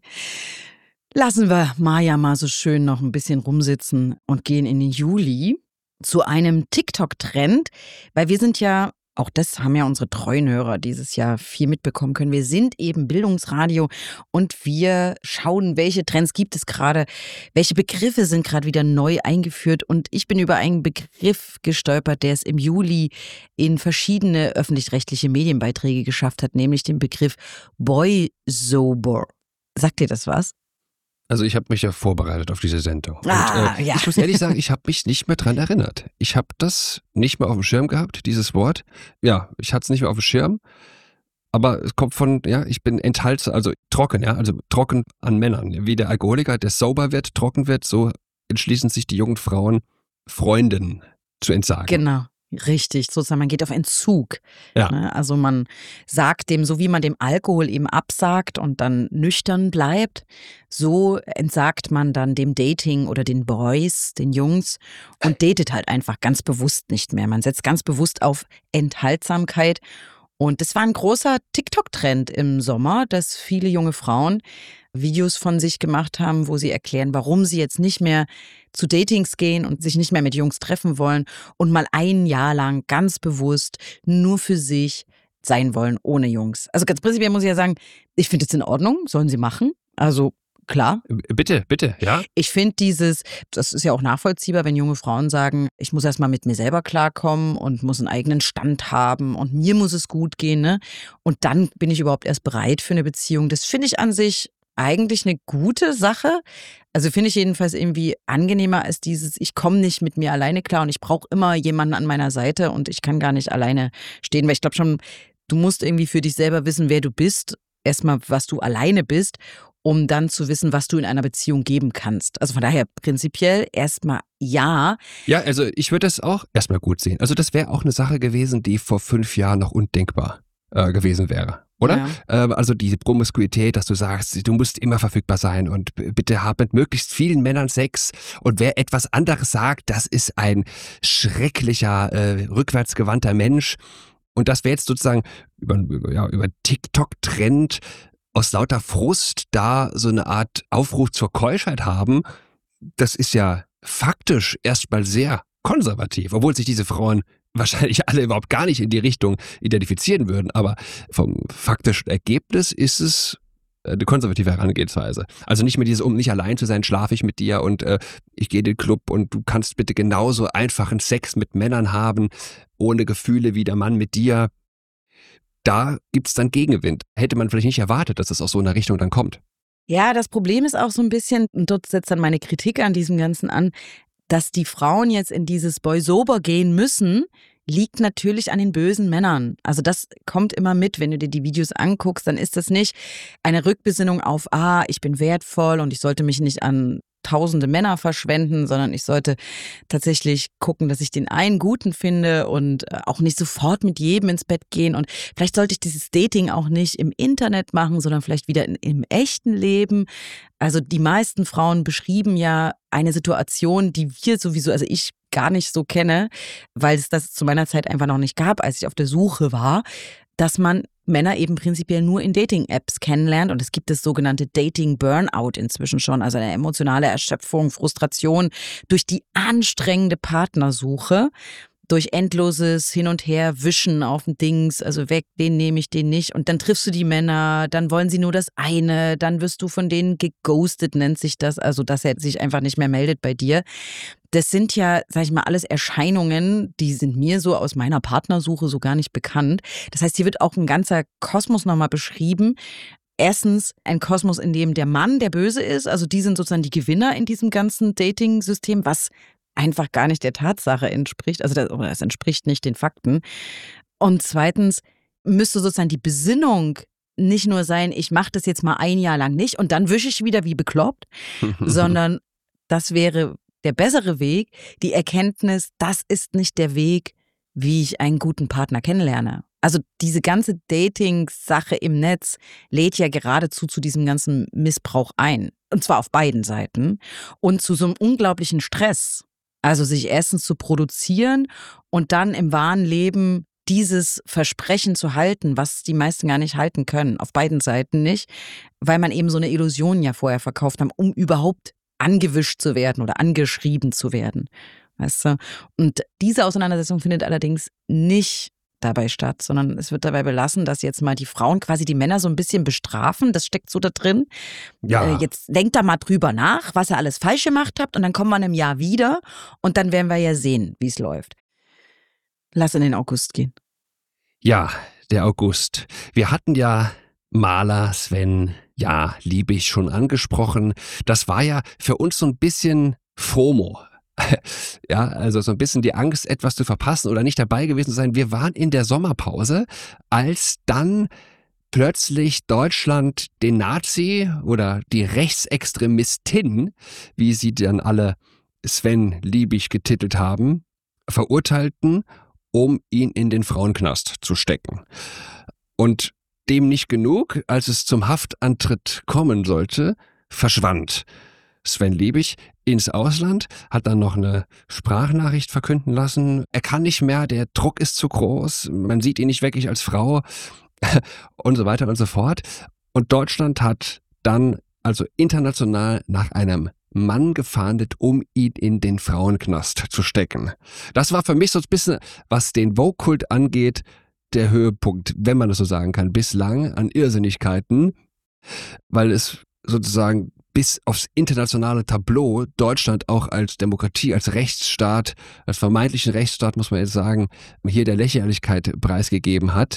Lassen wir Maja mal so schön noch ein bisschen rumsitzen und gehen in den Juli zu einem TikTok-Trend, weil wir sind ja, auch das haben ja unsere treuen Hörer dieses Jahr viel mitbekommen können, wir sind eben Bildungsradio und wir schauen, welche Trends gibt es gerade, welche Begriffe sind gerade wieder neu eingeführt und ich bin über einen Begriff gestolpert, der es im Juli in verschiedene öffentlich-rechtliche Medienbeiträge geschafft hat, nämlich den Begriff Boy-Sober. Sagt dir das was? Also ich habe mich ja vorbereitet auf diese Sendung. Ah, und, äh, ja. Ich muss ehrlich sagen, ich habe mich nicht mehr dran erinnert. Ich habe das nicht mehr auf dem Schirm gehabt, dieses Wort. Ja, ich hatte es nicht mehr auf dem Schirm. Aber es kommt von, ja, ich bin enthaltsam, also trocken, ja, also trocken an Männern. Wie der Alkoholiker, der sober wird, trocken wird, so entschließen sich die jungen Frauen, Freunden zu entsagen. Genau. Richtig, sozusagen, man geht auf Entzug. Ja. Ne? Also man sagt dem, so wie man dem Alkohol eben absagt und dann nüchtern bleibt, so entsagt man dann dem Dating oder den Boys, den Jungs und datet halt einfach ganz bewusst nicht mehr. Man setzt ganz bewusst auf Enthaltsamkeit. Und das war ein großer TikTok-Trend im Sommer, dass viele junge Frauen Videos von sich gemacht haben, wo sie erklären, warum sie jetzt nicht mehr zu Datings gehen und sich nicht mehr mit Jungs treffen wollen und mal ein Jahr lang ganz bewusst nur für sich sein wollen, ohne Jungs. Also ganz prinzipiell muss ich ja sagen, ich finde es in Ordnung, sollen sie machen. Also klar. Bitte, bitte, ja. Ich finde dieses, das ist ja auch nachvollziehbar, wenn junge Frauen sagen, ich muss erstmal mit mir selber klarkommen und muss einen eigenen Stand haben und mir muss es gut gehen, ne? Und dann bin ich überhaupt erst bereit für eine Beziehung. Das finde ich an sich eigentlich eine gute Sache. Also finde ich jedenfalls irgendwie angenehmer als dieses, ich komme nicht mit mir alleine klar und ich brauche immer jemanden an meiner Seite und ich kann gar nicht alleine stehen, weil ich glaube schon, du musst irgendwie für dich selber wissen, wer du bist, erstmal, was du alleine bist, um dann zu wissen, was du in einer Beziehung geben kannst. Also von daher prinzipiell erstmal ja. Ja, also ich würde das auch erstmal gut sehen. Also das wäre auch eine Sache gewesen, die vor fünf Jahren noch undenkbar äh, gewesen wäre. Oder? Ja. Ähm, also diese Promiskuität, dass du sagst, du musst immer verfügbar sein und b- bitte hab mit möglichst vielen Männern Sex. Und wer etwas anderes sagt, das ist ein schrecklicher, äh, rückwärtsgewandter Mensch. Und das wäre jetzt sozusagen über, über, ja, über TikTok-Trend aus lauter Frust da so eine Art Aufruf zur Keuschheit haben. Das ist ja faktisch erstmal sehr konservativ, obwohl sich diese Frauen wahrscheinlich alle überhaupt gar nicht in die Richtung identifizieren würden, aber vom faktischen Ergebnis ist es eine konservative Herangehensweise. Also nicht mehr dieses, um nicht allein zu sein, schlafe ich mit dir und äh, ich gehe in den Club und du kannst bitte genauso einfachen Sex mit Männern haben, ohne Gefühle wie der Mann mit dir. Da gibt's dann Gegenwind. Hätte man vielleicht nicht erwartet, dass es aus so einer Richtung dann kommt. Ja, das Problem ist auch so ein bisschen, und dort setzt dann meine Kritik an diesem Ganzen an, dass die Frauen jetzt in dieses Boy sober gehen müssen, liegt natürlich an den bösen Männern. Also das kommt immer mit, wenn du dir die Videos anguckst, dann ist das nicht eine Rückbesinnung auf, ah, ich bin wertvoll und ich sollte mich nicht an tausende Männer verschwenden, sondern ich sollte tatsächlich gucken, dass ich den einen Guten finde und auch nicht sofort mit jedem ins Bett gehen. Und vielleicht sollte ich dieses Dating auch nicht im Internet machen, sondern vielleicht wieder in, im echten Leben. Also die meisten Frauen beschrieben ja eine Situation, die wir sowieso, also ich gar nicht so kenne, weil es das zu meiner Zeit einfach noch nicht gab, als ich auf der Suche war, dass man Männer eben prinzipiell nur in Dating-Apps kennenlernt und es gibt das sogenannte Dating-Burnout inzwischen schon, also eine emotionale Erschöpfung, Frustration durch die anstrengende Partnersuche, durch endloses Hin und Her wischen auf den Dings, also weg, den nehme ich, den nicht und dann triffst du die Männer, dann wollen sie nur das eine, dann wirst du von denen geghostet, nennt sich das, also dass er sich einfach nicht mehr meldet bei dir. Das sind ja, sag ich mal, alles Erscheinungen, die sind mir so aus meiner Partnersuche so gar nicht bekannt. Das heißt, hier wird auch ein ganzer Kosmos nochmal beschrieben. Erstens ein Kosmos, in dem der Mann der Böse ist, also die sind sozusagen die Gewinner in diesem ganzen Dating-System, was einfach gar nicht der Tatsache entspricht, also das, oder es entspricht nicht den Fakten. Und zweitens müsste sozusagen die Besinnung nicht nur sein, ich mache das jetzt mal ein Jahr lang nicht und dann wische ich wieder wie bekloppt, sondern das wäre der bessere Weg, die Erkenntnis, das ist nicht der Weg, wie ich einen guten Partner kennenlerne. Also diese ganze Dating-Sache im Netz lädt ja geradezu zu diesem ganzen Missbrauch ein. Und zwar auf beiden Seiten. Und zu so einem unglaublichen Stress. Also sich erstens zu produzieren und dann im wahren Leben dieses Versprechen zu halten, was die meisten gar nicht halten können. Auf beiden Seiten nicht. Weil man eben so eine Illusion ja vorher verkauft haben, um überhaupt angewischt zu werden oder angeschrieben zu werden. Weißt du? Und diese Auseinandersetzung findet allerdings nicht dabei statt, sondern es wird dabei belassen, dass jetzt mal die Frauen quasi die Männer so ein bisschen bestrafen. Das steckt so da drin. Ja. Äh, jetzt denkt da mal drüber nach, was ihr alles falsch gemacht habt und dann kommen wir in einem Jahr wieder und dann werden wir ja sehen, wie es läuft. Lass in den August gehen. Ja, der August. Wir hatten ja Maler, Sven, ja, liebe ich schon angesprochen. Das war ja für uns so ein bisschen FOMO. Ja, also so ein bisschen die Angst, etwas zu verpassen oder nicht dabei gewesen zu sein. Wir waren in der Sommerpause, als dann plötzlich Deutschland den Nazi oder die Rechtsextremistin, wie sie dann alle Sven Liebig getitelt haben, verurteilten um ihn in den Frauenknast zu stecken. Und dem nicht genug, als es zum Haftantritt kommen sollte, verschwand Sven Liebig ins Ausland, hat dann noch eine Sprachnachricht verkünden lassen. Er kann nicht mehr, der Druck ist zu groß, man sieht ihn nicht wirklich als Frau und so weiter und so fort. Und Deutschland hat dann also international nach einem Mann gefahndet, um ihn in den Frauenknast zu stecken. Das war für mich so ein bisschen, was den Vogue-Kult angeht, der Höhepunkt, wenn man das so sagen kann, bislang an Irrsinnigkeiten, weil es sozusagen bis aufs internationale Tableau Deutschland auch als Demokratie, als Rechtsstaat, als vermeintlichen Rechtsstaat, muss man jetzt sagen, hier der Lächerlichkeit preisgegeben hat.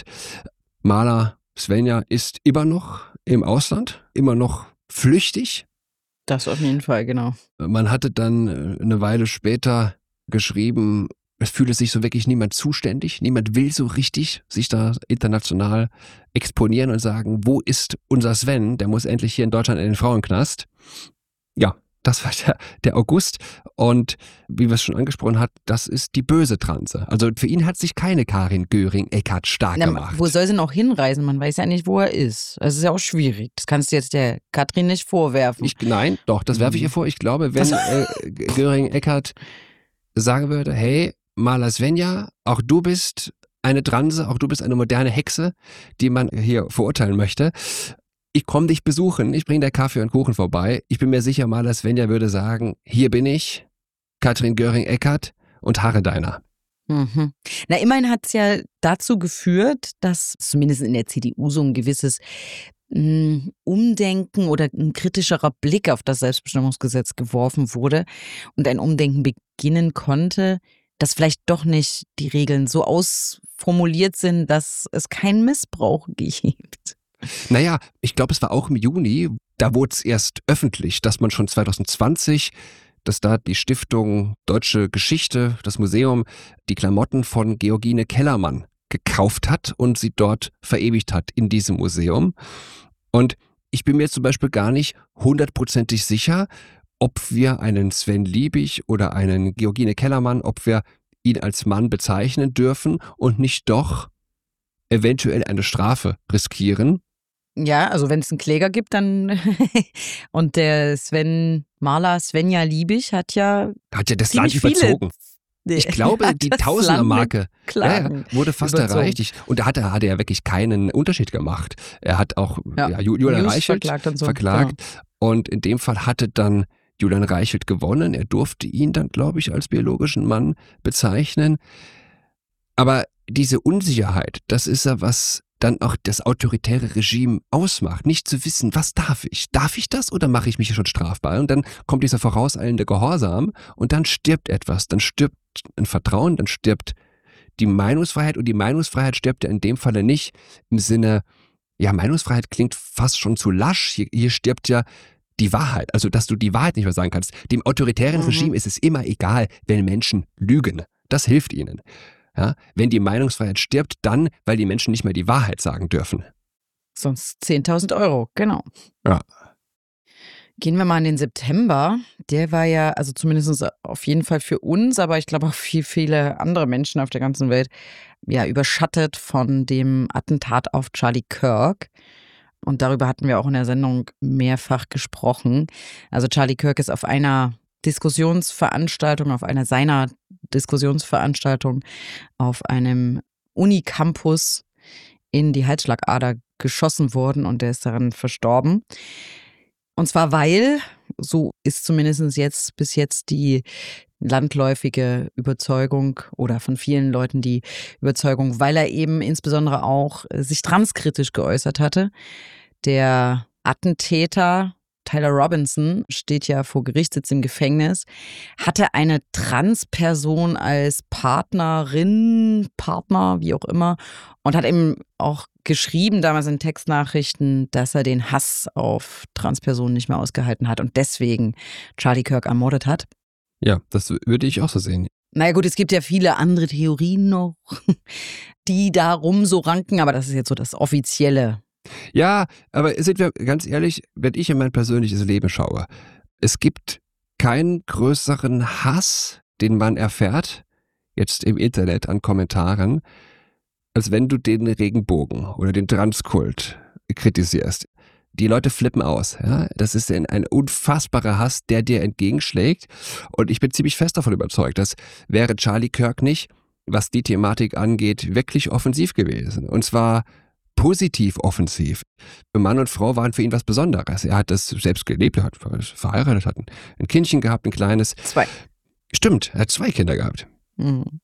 Maler Svenja ist immer noch im Ausland, immer noch flüchtig. Das auf jeden Fall, genau. Man hatte dann eine Weile später geschrieben, es fühle sich so wirklich niemand zuständig, niemand will so richtig sich da international exponieren und sagen, wo ist unser Sven, der muss endlich hier in Deutschland in den Frauenknast. Ja, das war der, der August und wie wir es schon angesprochen hat, das ist die böse Transe. Also für ihn hat sich keine Karin Göring-Eckardt stark Na, gemacht. Wo soll sie noch hinreisen? Man weiß ja nicht, wo er ist. Das ist ja auch schwierig. Das kannst du jetzt der Katrin nicht vorwerfen. Ich, nein, doch, das werfe ich ihr vor. Ich glaube, wenn äh, Göring-Eckardt sagen würde, hey, Maler Svenja, auch du bist eine Transe, auch du bist eine moderne Hexe, die man hier verurteilen möchte. Ich komme dich besuchen, ich bringe dir Kaffee und Kuchen vorbei. Ich bin mir sicher, Maler Svenja würde sagen, hier bin ich, Katrin Göring-Eckardt und harre deiner. Mhm. Na, immerhin hat es ja dazu geführt, dass zumindest in der C D U so ein gewisses mh, Umdenken oder ein kritischerer Blick auf das Selbstbestimmungsgesetz geworfen wurde und ein Umdenken beginnen konnte, dass vielleicht doch nicht die Regeln so ausformuliert sind, dass es keinen Missbrauch gibt. Naja, ich glaube, es war auch im Juni, da wurde es erst öffentlich, dass man schon zwanzig zwanzig, dass da die Stiftung Deutsche Geschichte, das Museum, die Klamotten von Georgine Kellermann gekauft hat und sie dort verewigt hat in diesem Museum. Und ich bin mir jetzt zum Beispiel gar nicht hundertprozentig sicher, ob wir einen Sven Liebig oder einen Georgine Kellermann, ob wir ihn als Mann bezeichnen dürfen und nicht doch eventuell eine Strafe riskieren. Ja, also wenn es einen Kläger gibt, dann und der Sven Maler, Svenja Liebig hat ja Hat ja das Land ziemlich viele- überzogen. Ich glaube, die das Tausendermarke Land mit ja, ja, Klagen wurde fast überzogen. erreicht. Ich, und da hat er, hat er ja wirklich keinen Unterschied gemacht. Er hat auch Ja. ja, Ju- Julian News Reichelt verklagt und so, verklagt. Und in dem Fall hatte dann Julian Reichelt gewonnen. Er durfte ihn dann, glaube ich, als biologischen Mann bezeichnen. Aber diese Unsicherheit, das ist ja, was dann auch das autoritäre Regime ausmacht. Nicht zu wissen, was darf ich? Darf ich das oder mache ich mich schon strafbar? Und dann kommt dieser vorauseilende Gehorsam und dann stirbt etwas. Dann stirbt ein Vertrauen, dann stirbt die Meinungsfreiheit und die Meinungsfreiheit stirbt ja in dem Falle nicht im Sinne, ja, Meinungsfreiheit klingt fast schon zu lasch. Hier, hier stirbt ja die Wahrheit, also dass du die Wahrheit nicht mehr sagen kannst. Dem autoritären Mhm. Regime ist es immer egal, wenn Menschen lügen. Das hilft ihnen. Ja, wenn die Meinungsfreiheit stirbt, dann, weil die Menschen nicht mehr die Wahrheit sagen dürfen. Sonst zehntausend Euro, genau. Ja. Gehen wir mal in den September. Der war ja, also zumindest auf jeden Fall für uns, aber ich glaube auch für viele andere Menschen auf der ganzen Welt, ja, überschattet von dem Attentat auf Charlie Kirk. Und darüber hatten wir auch in der Sendung mehrfach gesprochen. Also Charlie Kirk ist auf einer Diskussionsveranstaltung, auf einer seiner Diskussionsveranstaltung auf einem Unicampus in die Halsschlagader geschossen worden und der ist daran verstorben. Und zwar weil, so ist zumindest jetzt bis jetzt die landläufige Überzeugung oder von vielen Leuten die Überzeugung, weil er eben insbesondere auch sich transkritisch geäußert hatte. Der Attentäter Tyler Robinson steht ja vor Gericht, sitzt im Gefängnis, hatte eine Transperson als Partnerin, Partner, wie auch immer, und hat eben auch geschrieben, damals in Textnachrichten, dass er den Hass auf Transpersonen nicht mehr ausgehalten hat und deswegen Charlie Kirk ermordet hat. Ja, das würde ich auch so sehen. Naja gut, es gibt ja viele andere Theorien noch, die darum so ranken, aber das ist jetzt so das Offizielle. Ja, aber sind wir ganz ehrlich, wenn ich in mein persönliches Leben schaue, es gibt keinen größeren Hass, den man erfährt, jetzt im Internet an Kommentaren, als wenn du den Regenbogen oder den Transkult kritisierst. Die Leute flippen aus. Ja? Das ist ein, ein unfassbarer Hass, der dir entgegenschlägt. Und ich bin ziemlich fest davon überzeugt, dass wäre Charlie Kirk nicht, was die Thematik angeht, wirklich offensiv gewesen. Und zwar positiv offensiv. Mann und Frau waren für ihn was Besonderes. Er hat das selbst gelebt, er hat verheiratet, hat ein Kindchen gehabt, ein kleines. Zwei. Stimmt, er hat zwei Kinder gehabt. Mhm.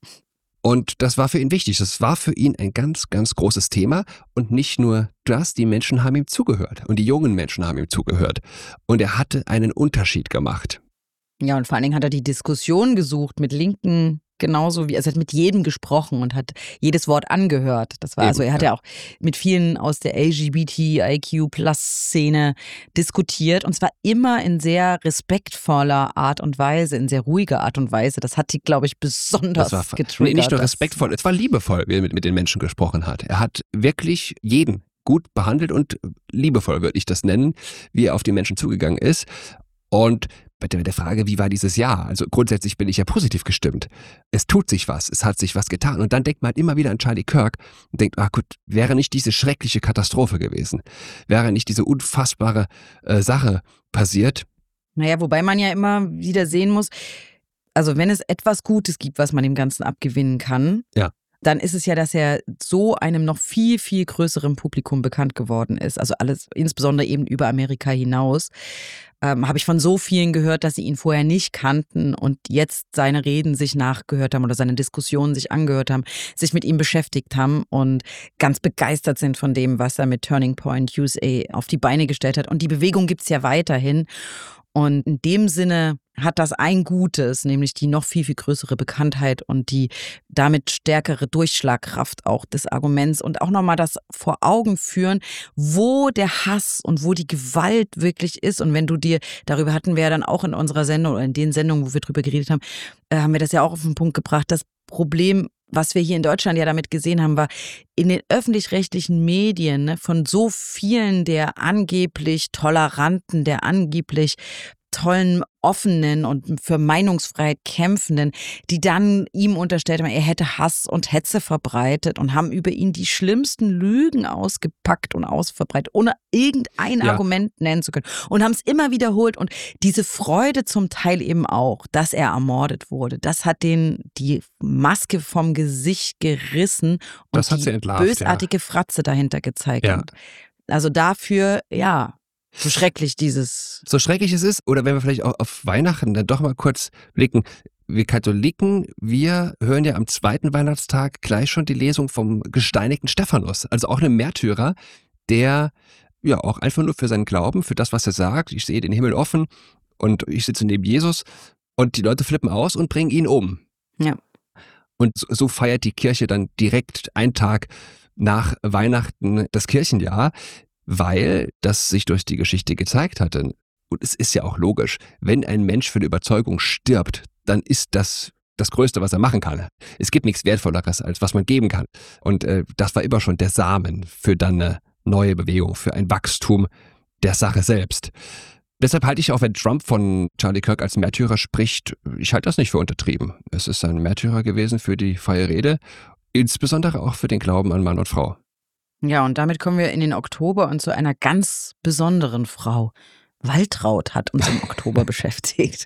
Und das war für ihn wichtig. Das war für ihn ein ganz, ganz großes Thema. Und nicht nur das, die Menschen haben ihm zugehört. Und die jungen Menschen haben ihm zugehört. Und er hatte einen Unterschied gemacht. Ja, und vor allen Dingen hat er die Diskussion gesucht mit Linken, genauso wie, also er hat mit jedem gesprochen und hat jedes Wort angehört. Das war, Eben, also er hat ja. ja auch mit vielen aus der L G B T I Q Plus Szene diskutiert und zwar immer in sehr respektvoller Art und Weise, in sehr ruhiger Art und Weise. Das hat die, glaube ich, besonders das war, getriggert. Nee, nicht nur respektvoll, es war liebevoll, wie er mit, mit den Menschen gesprochen hat. Er hat wirklich jeden gut behandelt und liebevoll, würde ich das nennen, wie er auf die Menschen zugegangen ist. Und bei der Frage, wie war dieses Jahr? Also grundsätzlich bin ich ja positiv gestimmt. Es tut sich was, es hat sich was getan. Und dann denkt man immer wieder an Charlie Kirk und denkt, ah gut, wäre nicht diese schreckliche Katastrophe gewesen, wäre nicht diese unfassbare äh, Sache passiert. Naja, wobei man ja immer wieder sehen muss, also wenn es etwas Gutes gibt, was man dem Ganzen abgewinnen kann, ja. dann ist es ja, dass er so einem noch viel, viel größeren Publikum bekannt geworden ist. Also alles, insbesondere eben über Amerika hinaus. Ähm, habe ich von so vielen gehört, dass sie ihn vorher nicht kannten und jetzt seine Reden sich nachgehört haben oder seine Diskussionen sich angehört haben, sich mit ihm beschäftigt haben und ganz begeistert sind von dem, was er mit Turning Point U S A auf die Beine gestellt hat. Und die Bewegung gibt es ja weiterhin. Und in dem Sinne hat das ein Gutes, nämlich die noch viel, viel größere Bekanntheit und die damit stärkere Durchschlagkraft auch des Arguments und auch nochmal das vor Augen führen, wo der Hass und wo die Gewalt wirklich ist. Und wenn du dir, darüber hatten wir ja dann auch in unserer Sendung oder in den Sendungen, wo wir drüber geredet haben, äh, haben wir das ja auch auf den Punkt gebracht, das Problem, was wir hier in Deutschland ja damit gesehen haben, war in den öffentlich-rechtlichen Medien ne, von so vielen der angeblich Toleranten, der angeblich tollen, offenen und für Meinungsfreiheit kämpfenden, die dann ihm unterstellt haben, er hätte Hass und Hetze verbreitet und haben über ihn die schlimmsten Lügen ausgepackt und ausverbreitet, ohne irgendein ja. Argument nennen zu können und haben es immer wiederholt und diese Freude zum Teil eben auch, dass er ermordet wurde, das hat denen die Maske vom Gesicht gerissen und das hat die sie entlarvt, bösartige ja. Fratze dahinter gezeigt. Ja. Also dafür, ja, so schrecklich dieses. So schrecklich es ist, oder wenn wir vielleicht auch auf Weihnachten dann doch mal kurz blicken. Wir Katholiken, wir hören ja am zweiten Weihnachtstag gleich schon die Lesung vom gesteinigten Stephanus. Also auch einem Märtyrer, der ja auch einfach nur für seinen Glauben, für das, was er sagt, ich sehe den Himmel offen und ich sitze neben Jesus und die Leute flippen aus und bringen ihn um. Ja. Und so, so feiert die Kirche dann direkt einen Tag nach Weihnachten das Kirchenjahr, weil das sich durch die Geschichte gezeigt hatte. Und es ist ja auch logisch, wenn ein Mensch für eine Überzeugung stirbt, dann ist das das Größte, was er machen kann. Es gibt nichts Wertvolleres, als was man geben kann. Und äh, das war immer schon der Samen für dann eine neue Bewegung, für ein Wachstum der Sache selbst. Deshalb halte ich auch, wenn Trump von Charlie Kirk als Märtyrer spricht, ich halte das nicht für untertrieben. Es ist ein Märtyrer gewesen für die freie Rede, insbesondere auch für den Glauben an Mann und Frau. Ja, und damit kommen wir in den Oktober und zu einer ganz besonderen Frau. Waltraud hat uns im Oktober beschäftigt.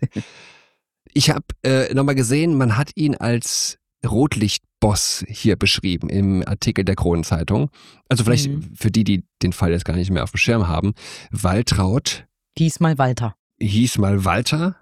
Ich habe äh, nochmal gesehen, man hat ihn als Rotlichtboss hier beschrieben im Artikel der Kronenzeitung. Also vielleicht mhm. für die, die den Fall jetzt gar nicht mehr auf dem Schirm haben. Waltraud. Hieß mal Walter. Hieß mal Walter.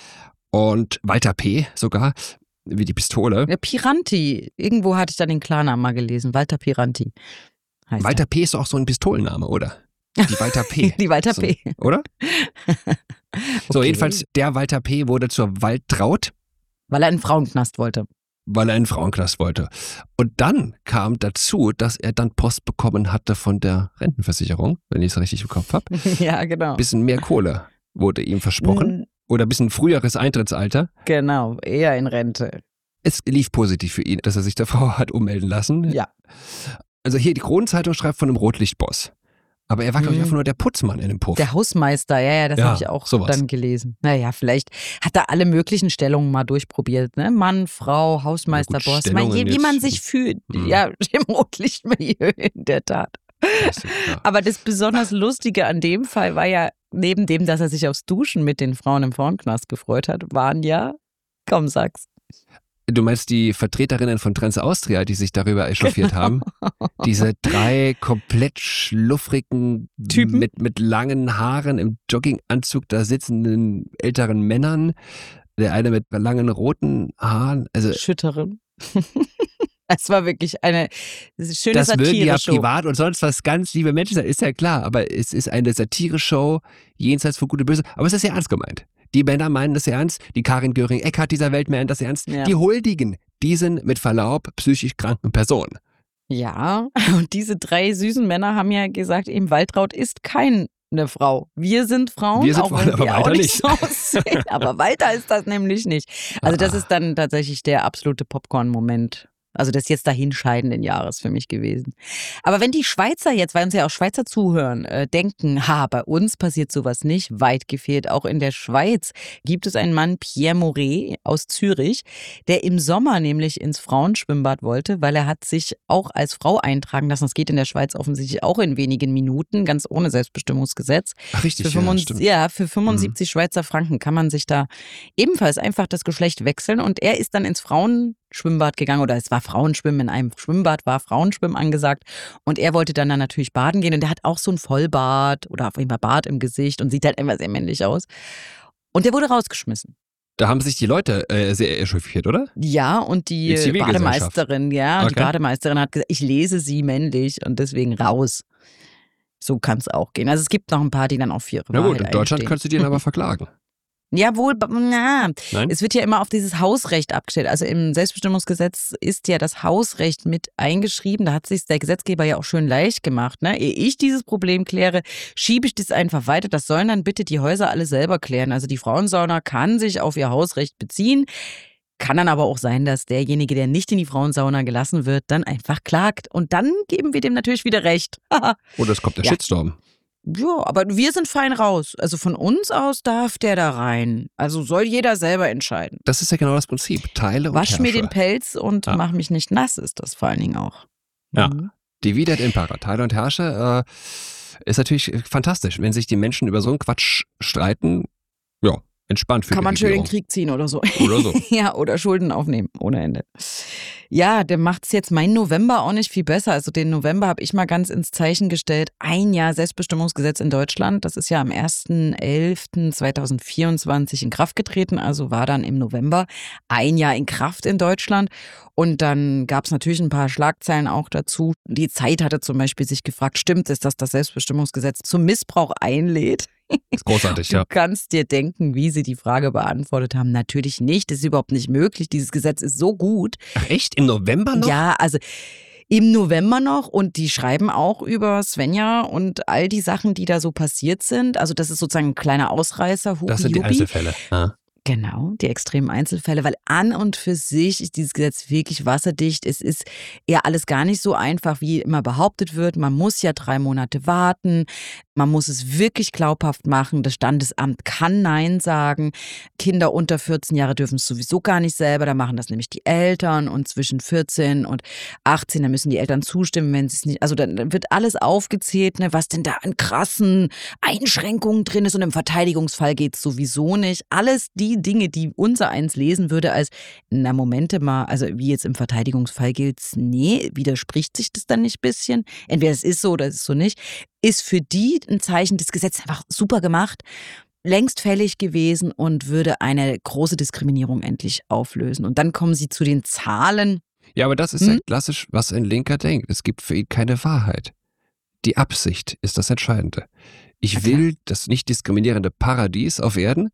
Und Walter P. sogar, wie die Pistole. Ja, Piranti. Irgendwo hatte ich da den Klarnamen mal gelesen. Walter Piranti. Walter er. P. ist auch so ein Pistolenname, oder? Die Walter P. Die Walter so, P. Oder? Okay. So, jedenfalls, der Walter P. wurde zur Waltraud. Weil er einen Frauenknast wollte. Weil er einen Frauenknast wollte. Und dann kam dazu, dass er dann Post bekommen hatte von der Rentenversicherung, wenn ich es richtig im Kopf habe. Ja, genau. Ein bisschen mehr Kohle wurde ihm versprochen. Mm. Oder ein bisschen früheres Eintrittsalter. Genau, eher in Rente. Es lief positiv für ihn, dass er sich der Frau hat ummelden lassen. Ja. Also hier, die Kronenzeitung schreibt von einem Rotlichtboss. Aber er war, glaube ich, Mhm. einfach nur der Putzmann in dem Puff. Der Hausmeister, ja, ja, das Ja, habe ich auch sowas. dann gelesen. Naja, vielleicht hat er alle möglichen Stellungen mal durchprobiert, ne? Mann, Frau, Hausmeister, Na gut, Boss. Stellungen Mein, je, wie man jetzt- sich fühlt. Mhm. Ja, im Rotlichtmilieu, in der Tat. Weißt du, ja. Aber das besonders Lustige an dem Fall war ja, neben dem, dass er sich aufs Duschen mit den Frauen im Frauenknast gefreut hat, waren ja, komm, sag's. Du meinst die Vertreterinnen von Trends Austria, die sich darüber echauffiert Genau. haben? Diese drei komplett schluffrigen, Typen? mit, mit langen Haaren im Jogginganzug da sitzenden älteren Männern. Der eine mit langen roten Haaren. Also Schütterin. Es war wirklich eine schöne das mögen ja Satire-Show. privat und sonst was ganz liebe Menschen sein, ist ja klar. Aber es ist eine Satire-Show jenseits von Gut und Böse. Aber es ist ja ernst gemeint. Die Männer meinen das ernst, die Karin Göring-Eckardt dieser Welt meinen das ernst. Ja. Die huldigen diesen mit Verlaub psychisch kranken Personen. Ja, und diese drei süßen Männer haben ja gesagt, eben Waltraud ist keine Frau. Wir sind Frauen, Wir sind auch Frauen, wenn aber wir auch Walter nicht nicht. so aussehen. Aber Walter ist das nämlich nicht. Also das Ah. ist dann tatsächlich der absolute Popcorn-Moment. Also das jetzt dahinscheidenden Jahres für mich gewesen. Aber wenn die Schweizer jetzt, weil uns ja auch Schweizer zuhören, äh, denken, ha, bei uns passiert sowas nicht, weit gefehlt. Auch in der Schweiz gibt es einen Mann, Pierre Moret aus Zürich, der im Sommer nämlich ins Frauenschwimmbad wollte, weil er hat sich auch als Frau eintragen lassen. Das geht in der Schweiz offensichtlich auch in wenigen Minuten, ganz ohne Selbstbestimmungsgesetz. Ach, richtig, Für, ja, fünfund- stimmt. ja, für fünfundsiebzig Schweizer Franken kann man sich da ebenfalls einfach das Geschlecht wechseln. Und er ist dann ins Frauenschwimmbad gegangen, oder es war Frauenschwimmen, in einem Schwimmbad war Frauenschwimmen angesagt. Und er wollte dann, dann natürlich baden gehen. Und der hat auch so ein Vollbart oder auf jeden Fall Bart im Gesicht und sieht halt immer sehr männlich aus. Und der wurde rausgeschmissen. Da haben sich die Leute äh, sehr echauffiert, oder? Ja, und die, Die Zivilgesellschaft. Bademeisterin, ja, und die Okay. Bademeisterin hat gesagt, ich lese sie männlich und deswegen raus. So kann es auch gehen. Also es gibt noch ein paar, die dann auch für ihre Na gut, Wahrheit in Deutschland einstehen. könntest du den aber verklagen. Jawohl, ba- na, Nein? es wird ja immer auf dieses Hausrecht abgestellt. Also im Selbstbestimmungsgesetz ist ja das Hausrecht mit eingeschrieben. Da hat sich der Gesetzgeber ja auch schön leicht gemacht. Ne? Ehe ich dieses Problem kläre, schiebe ich das einfach weiter. Das sollen dann bitte die Häuser alle selber klären. Also die Frauensauna kann sich auf ihr Hausrecht beziehen. Kann dann aber auch sein, dass derjenige, der nicht in die Frauensauna gelassen wird, dann einfach klagt. Und dann geben wir dem natürlich wieder recht. Oder es kommt der Ja. Shitstorm. Ja, aber wir sind fein raus. Also von uns aus darf der da rein. Also soll jeder selber entscheiden. Das ist ja genau das Prinzip. Teile und Wasch herrsche. mir den Pelz und Ja. mach mich nicht nass, ist das vor allen Dingen auch. Ja. Mhm. Divide et impera. Teile und herrsche äh, ist natürlich fantastisch. Wenn sich die Menschen über so einen Quatsch streiten, ja, entspannt für Kann die man schön in den Regierung. Krieg ziehen oder so. Oder so. Ja, oder Schulden aufnehmen, ohne Ende. Ja, der macht's jetzt mein November auch nicht viel besser. Also den November habe ich mal ganz ins Zeichen gestellt. Ein Jahr Selbstbestimmungsgesetz in Deutschland. Das ist ja am ersten elften zweitausendvierundzwanzig in Kraft getreten, also war dann im November ein Jahr in Kraft in Deutschland. Und dann gab es natürlich ein paar Schlagzeilen auch dazu. Die Zeit hatte zum Beispiel sich gefragt, stimmt es, dass das Selbstbestimmungsgesetz zum Missbrauch einlädt? Ist großartig, Du ja. kannst dir denken, wie sie die Frage beantwortet haben. Natürlich nicht, das ist überhaupt nicht möglich. Dieses Gesetz ist so gut. Ach echt? Im November noch? Ja, also im November noch, und die schreiben auch über Svenja und all die Sachen, die da so passiert sind. Also das ist sozusagen ein kleiner Ausreißer. Das sind die Hubi-Jubi. Einzelfälle. Ja. Genau, die extremen Einzelfälle, weil an und für sich ist dieses Gesetz wirklich wasserdicht. Es ist eher alles gar nicht so einfach, wie immer behauptet wird. Man muss ja drei Monate warten. Man muss es wirklich glaubhaft machen. Das Standesamt kann Nein sagen. Kinder unter vierzehn Jahre dürfen es sowieso gar nicht selber. Da machen das nämlich die Eltern, und zwischen vierzehn und achtzehn, da müssen die Eltern zustimmen, wenn sie es nicht. Also dann wird alles aufgezählt, ne, was denn da an krassen Einschränkungen drin ist. Und im Verteidigungsfall geht es sowieso nicht. Alles die Dinge, die unser eins lesen würde als, na Momente mal, also wie jetzt im Verteidigungsfall gilt's, nee, widerspricht sich das dann nicht ein bisschen? Entweder es ist so oder es ist so nicht. Ist für die ein Zeichen, das Gesetz einfach super gemacht, längst fällig gewesen und würde eine große Diskriminierung endlich auflösen. Und dann kommen sie zu den Zahlen. Ja, aber das ist Hm? ja klassisch, was ein Linker denkt. Es gibt für ihn keine Wahrheit. Die Absicht ist das Entscheidende. Ich will das nicht diskriminierende Paradies auf Erden,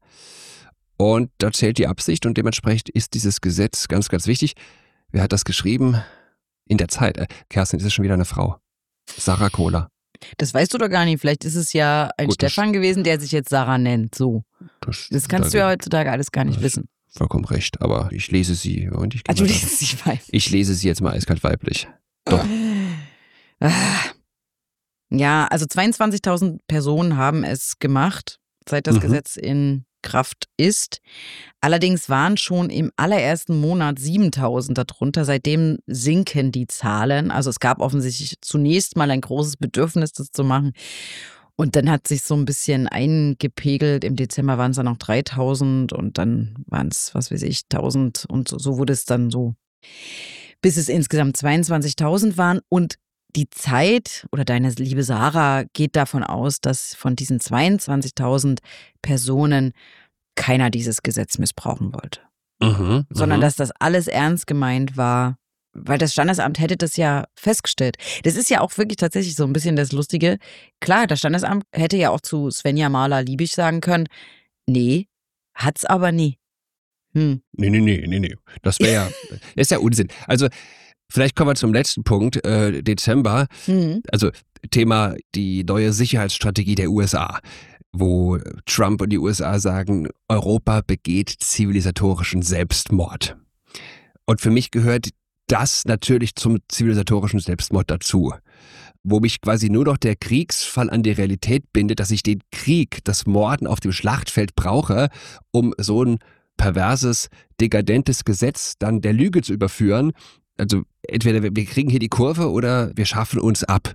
und da zählt die Absicht, und dementsprechend ist dieses Gesetz ganz, ganz wichtig. Wer hat das geschrieben? In der Zeit. Äh, Kerstin, ist es schon wieder eine Frau? Sarah Kohler. Das weißt du doch gar nicht. Vielleicht ist es ja ein Gut, das- Stefan gewesen, der sich jetzt Sarah nennt. So. Das, Das kannst du ja heutzutage alles gar nicht das- wissen. Vollkommen recht, aber ich lese sie und ich, Also, du liest dich weiß. ich lese sie jetzt mal eiskalt weiblich. Doch. Ah. Ja, also zweiundzwanzigtausend Personen haben es gemacht, seit das mhm. Gesetz in Kraft ist. Allerdings waren schon im allerersten Monat siebentausend darunter. Seitdem sinken die Zahlen. Also es gab offensichtlich zunächst mal ein großes Bedürfnis, das zu machen. Und dann hat sich so ein bisschen eingepegelt. Im Dezember waren es dann noch dreitausend und dann waren es, was weiß ich, tausend. Und so, so wurde es dann so, bis es insgesamt zweiundzwanzigtausend waren. Und die Zeit oder deine liebe Sarah geht davon aus, dass von diesen zweiundzwanzigtausend Personen keiner dieses Gesetz missbrauchen wollte. Mhm, sondern mhm. dass das alles ernst gemeint war, weil das Standesamt hätte das ja festgestellt. Das ist ja auch wirklich tatsächlich so ein bisschen das Lustige. Klar, das Standesamt hätte ja auch zu Svenja Mahler-Liebisch sagen können, nee, hat's aber nie. Hm. Nee, nee, nee, nee, nee. Das wäre ja, ist ja Unsinn. Also vielleicht kommen wir zum letzten Punkt, äh, Dezember. Mhm. Also Thema die neue Sicherheitsstrategie der U S A, wo Trump und die U S A sagen, Europa begeht zivilisatorischen Selbstmord. Und für mich gehört das natürlich zum zivilisatorischen Selbstmord dazu, wo mich quasi nur noch der Kriegsfall an die Realität bindet, dass ich den Krieg, das Morden auf dem Schlachtfeld brauche, um so ein perverses, dekadentes Gesetz dann der Lüge zu überführen. Also entweder wir kriegen hier die Kurve oder wir schaffen uns ab.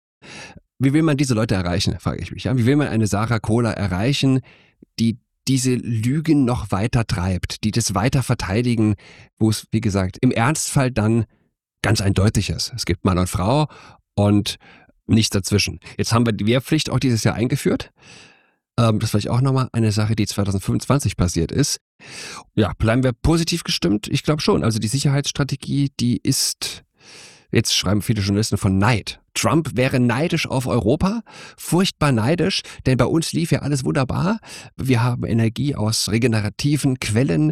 Wie will man diese Leute erreichen, frage ich mich. Ja? Wie will man eine Sarah Kohler erreichen, die diese Lügen noch weiter treibt, die das weiter verteidigen, wo es, wie gesagt, im Ernstfall dann ganz eindeutig ist. Es gibt Mann und Frau und nichts dazwischen. Jetzt haben wir die Wehrpflicht auch dieses Jahr eingeführt. Ähm, das ist vielleicht auch nochmal eine Sache, die zwanzig fünfundzwanzig passiert ist. Ja, bleiben wir positiv gestimmt? Ich glaube schon. Also die Sicherheitsstrategie, die ist, jetzt schreiben viele Journalisten von Neid. Trump wäre neidisch auf Europa, furchtbar neidisch, denn bei uns lief ja alles wunderbar. Wir haben Energie aus regenerativen Quellen.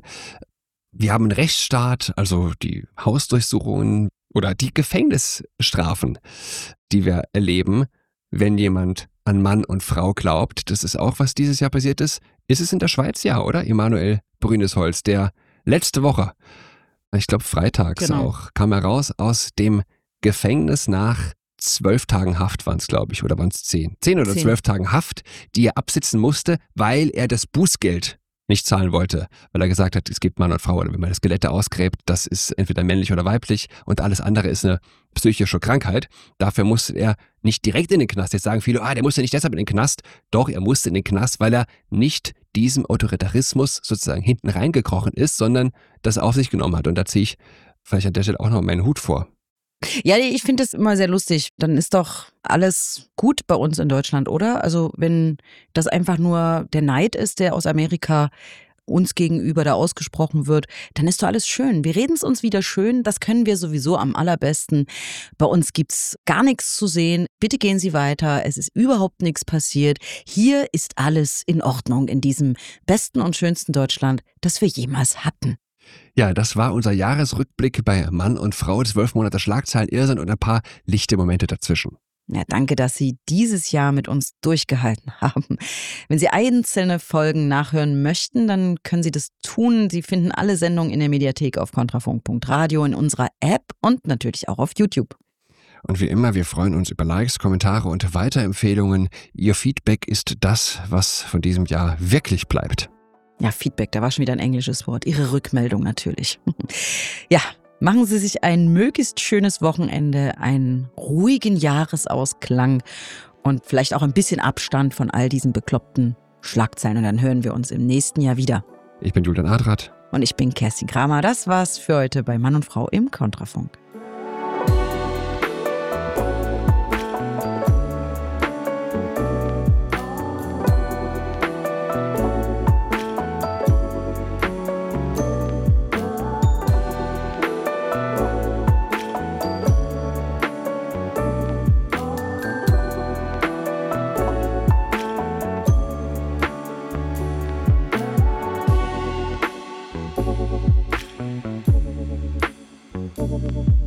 Wir haben einen Rechtsstaat, also die Hausdurchsuchungen oder die Gefängnisstrafen, die wir erleben, wenn jemand an Mann und Frau glaubt. Das ist auch, was dieses Jahr passiert ist. Ist es in der Schweiz? Ja, oder? Emanuel Brünesholz, der letzte Woche, ich glaube freitags genau. auch, kam heraus aus dem Gefängnis nach zwölf Tagen Haft waren es, glaube ich, oder waren es zehn? Zehn oder zwölf Tagen Haft, die er absitzen musste, weil er das Bußgeld nicht zahlen wollte, weil er gesagt hat, es gibt Mann und Frau, oder wenn man das Skelette ausgräbt, das ist entweder männlich oder weiblich und alles andere ist eine psychische Krankheit. Dafür musste er nicht direkt in den Knast. Jetzt sagen viele, ah, der musste nicht deshalb in den Knast. Doch, er musste in den Knast, weil er nicht diesem Autoritarismus sozusagen hinten reingekrochen ist, sondern das auf sich genommen hat. Und da ziehe ich vielleicht an der Stelle auch noch meinen Hut vor. Ja, ich finde das immer sehr lustig. Dann ist doch alles gut bei uns in Deutschland, oder? Also wenn das einfach nur der Neid ist, der aus Amerika uns gegenüber da ausgesprochen wird, dann ist doch alles schön. Wir reden es uns wieder schön, das können wir sowieso am allerbesten. Bei uns gibt's gar nichts zu sehen. Bitte gehen Sie weiter, es ist überhaupt nichts passiert. Hier ist alles in Ordnung in diesem besten und schönsten Deutschland, das wir jemals hatten. Ja, das war unser Jahresrückblick bei Mann und Frau. Zwölf Monate Schlagzeilen, Irrsinn und ein paar lichte Momente dazwischen. Ja, danke, dass Sie dieses Jahr mit uns durchgehalten haben. Wenn Sie einzelne Folgen nachhören möchten, dann können Sie das tun. Sie finden alle Sendungen in der Mediathek auf kontrafunk punkt radio, in unserer App und natürlich auch auf YouTube. Und wie immer, wir freuen uns über Likes, Kommentare und Weiterempfehlungen. Ihr Feedback ist das, was von diesem Jahr wirklich bleibt. Ja, Feedback, da war schon wieder ein englisches Wort. Ihre Rückmeldung natürlich. Ja, machen Sie sich ein möglichst schönes Wochenende, einen ruhigen Jahresausklang und vielleicht auch ein bisschen Abstand von all diesen bekloppten Schlagzeilen. Und dann hören wir uns im nächsten Jahr wieder. Ich bin Julian Adrat. Und ich bin Kerstin Kramer. Das war's für heute bei Mann und Frau im Kontrafunk. Thank you.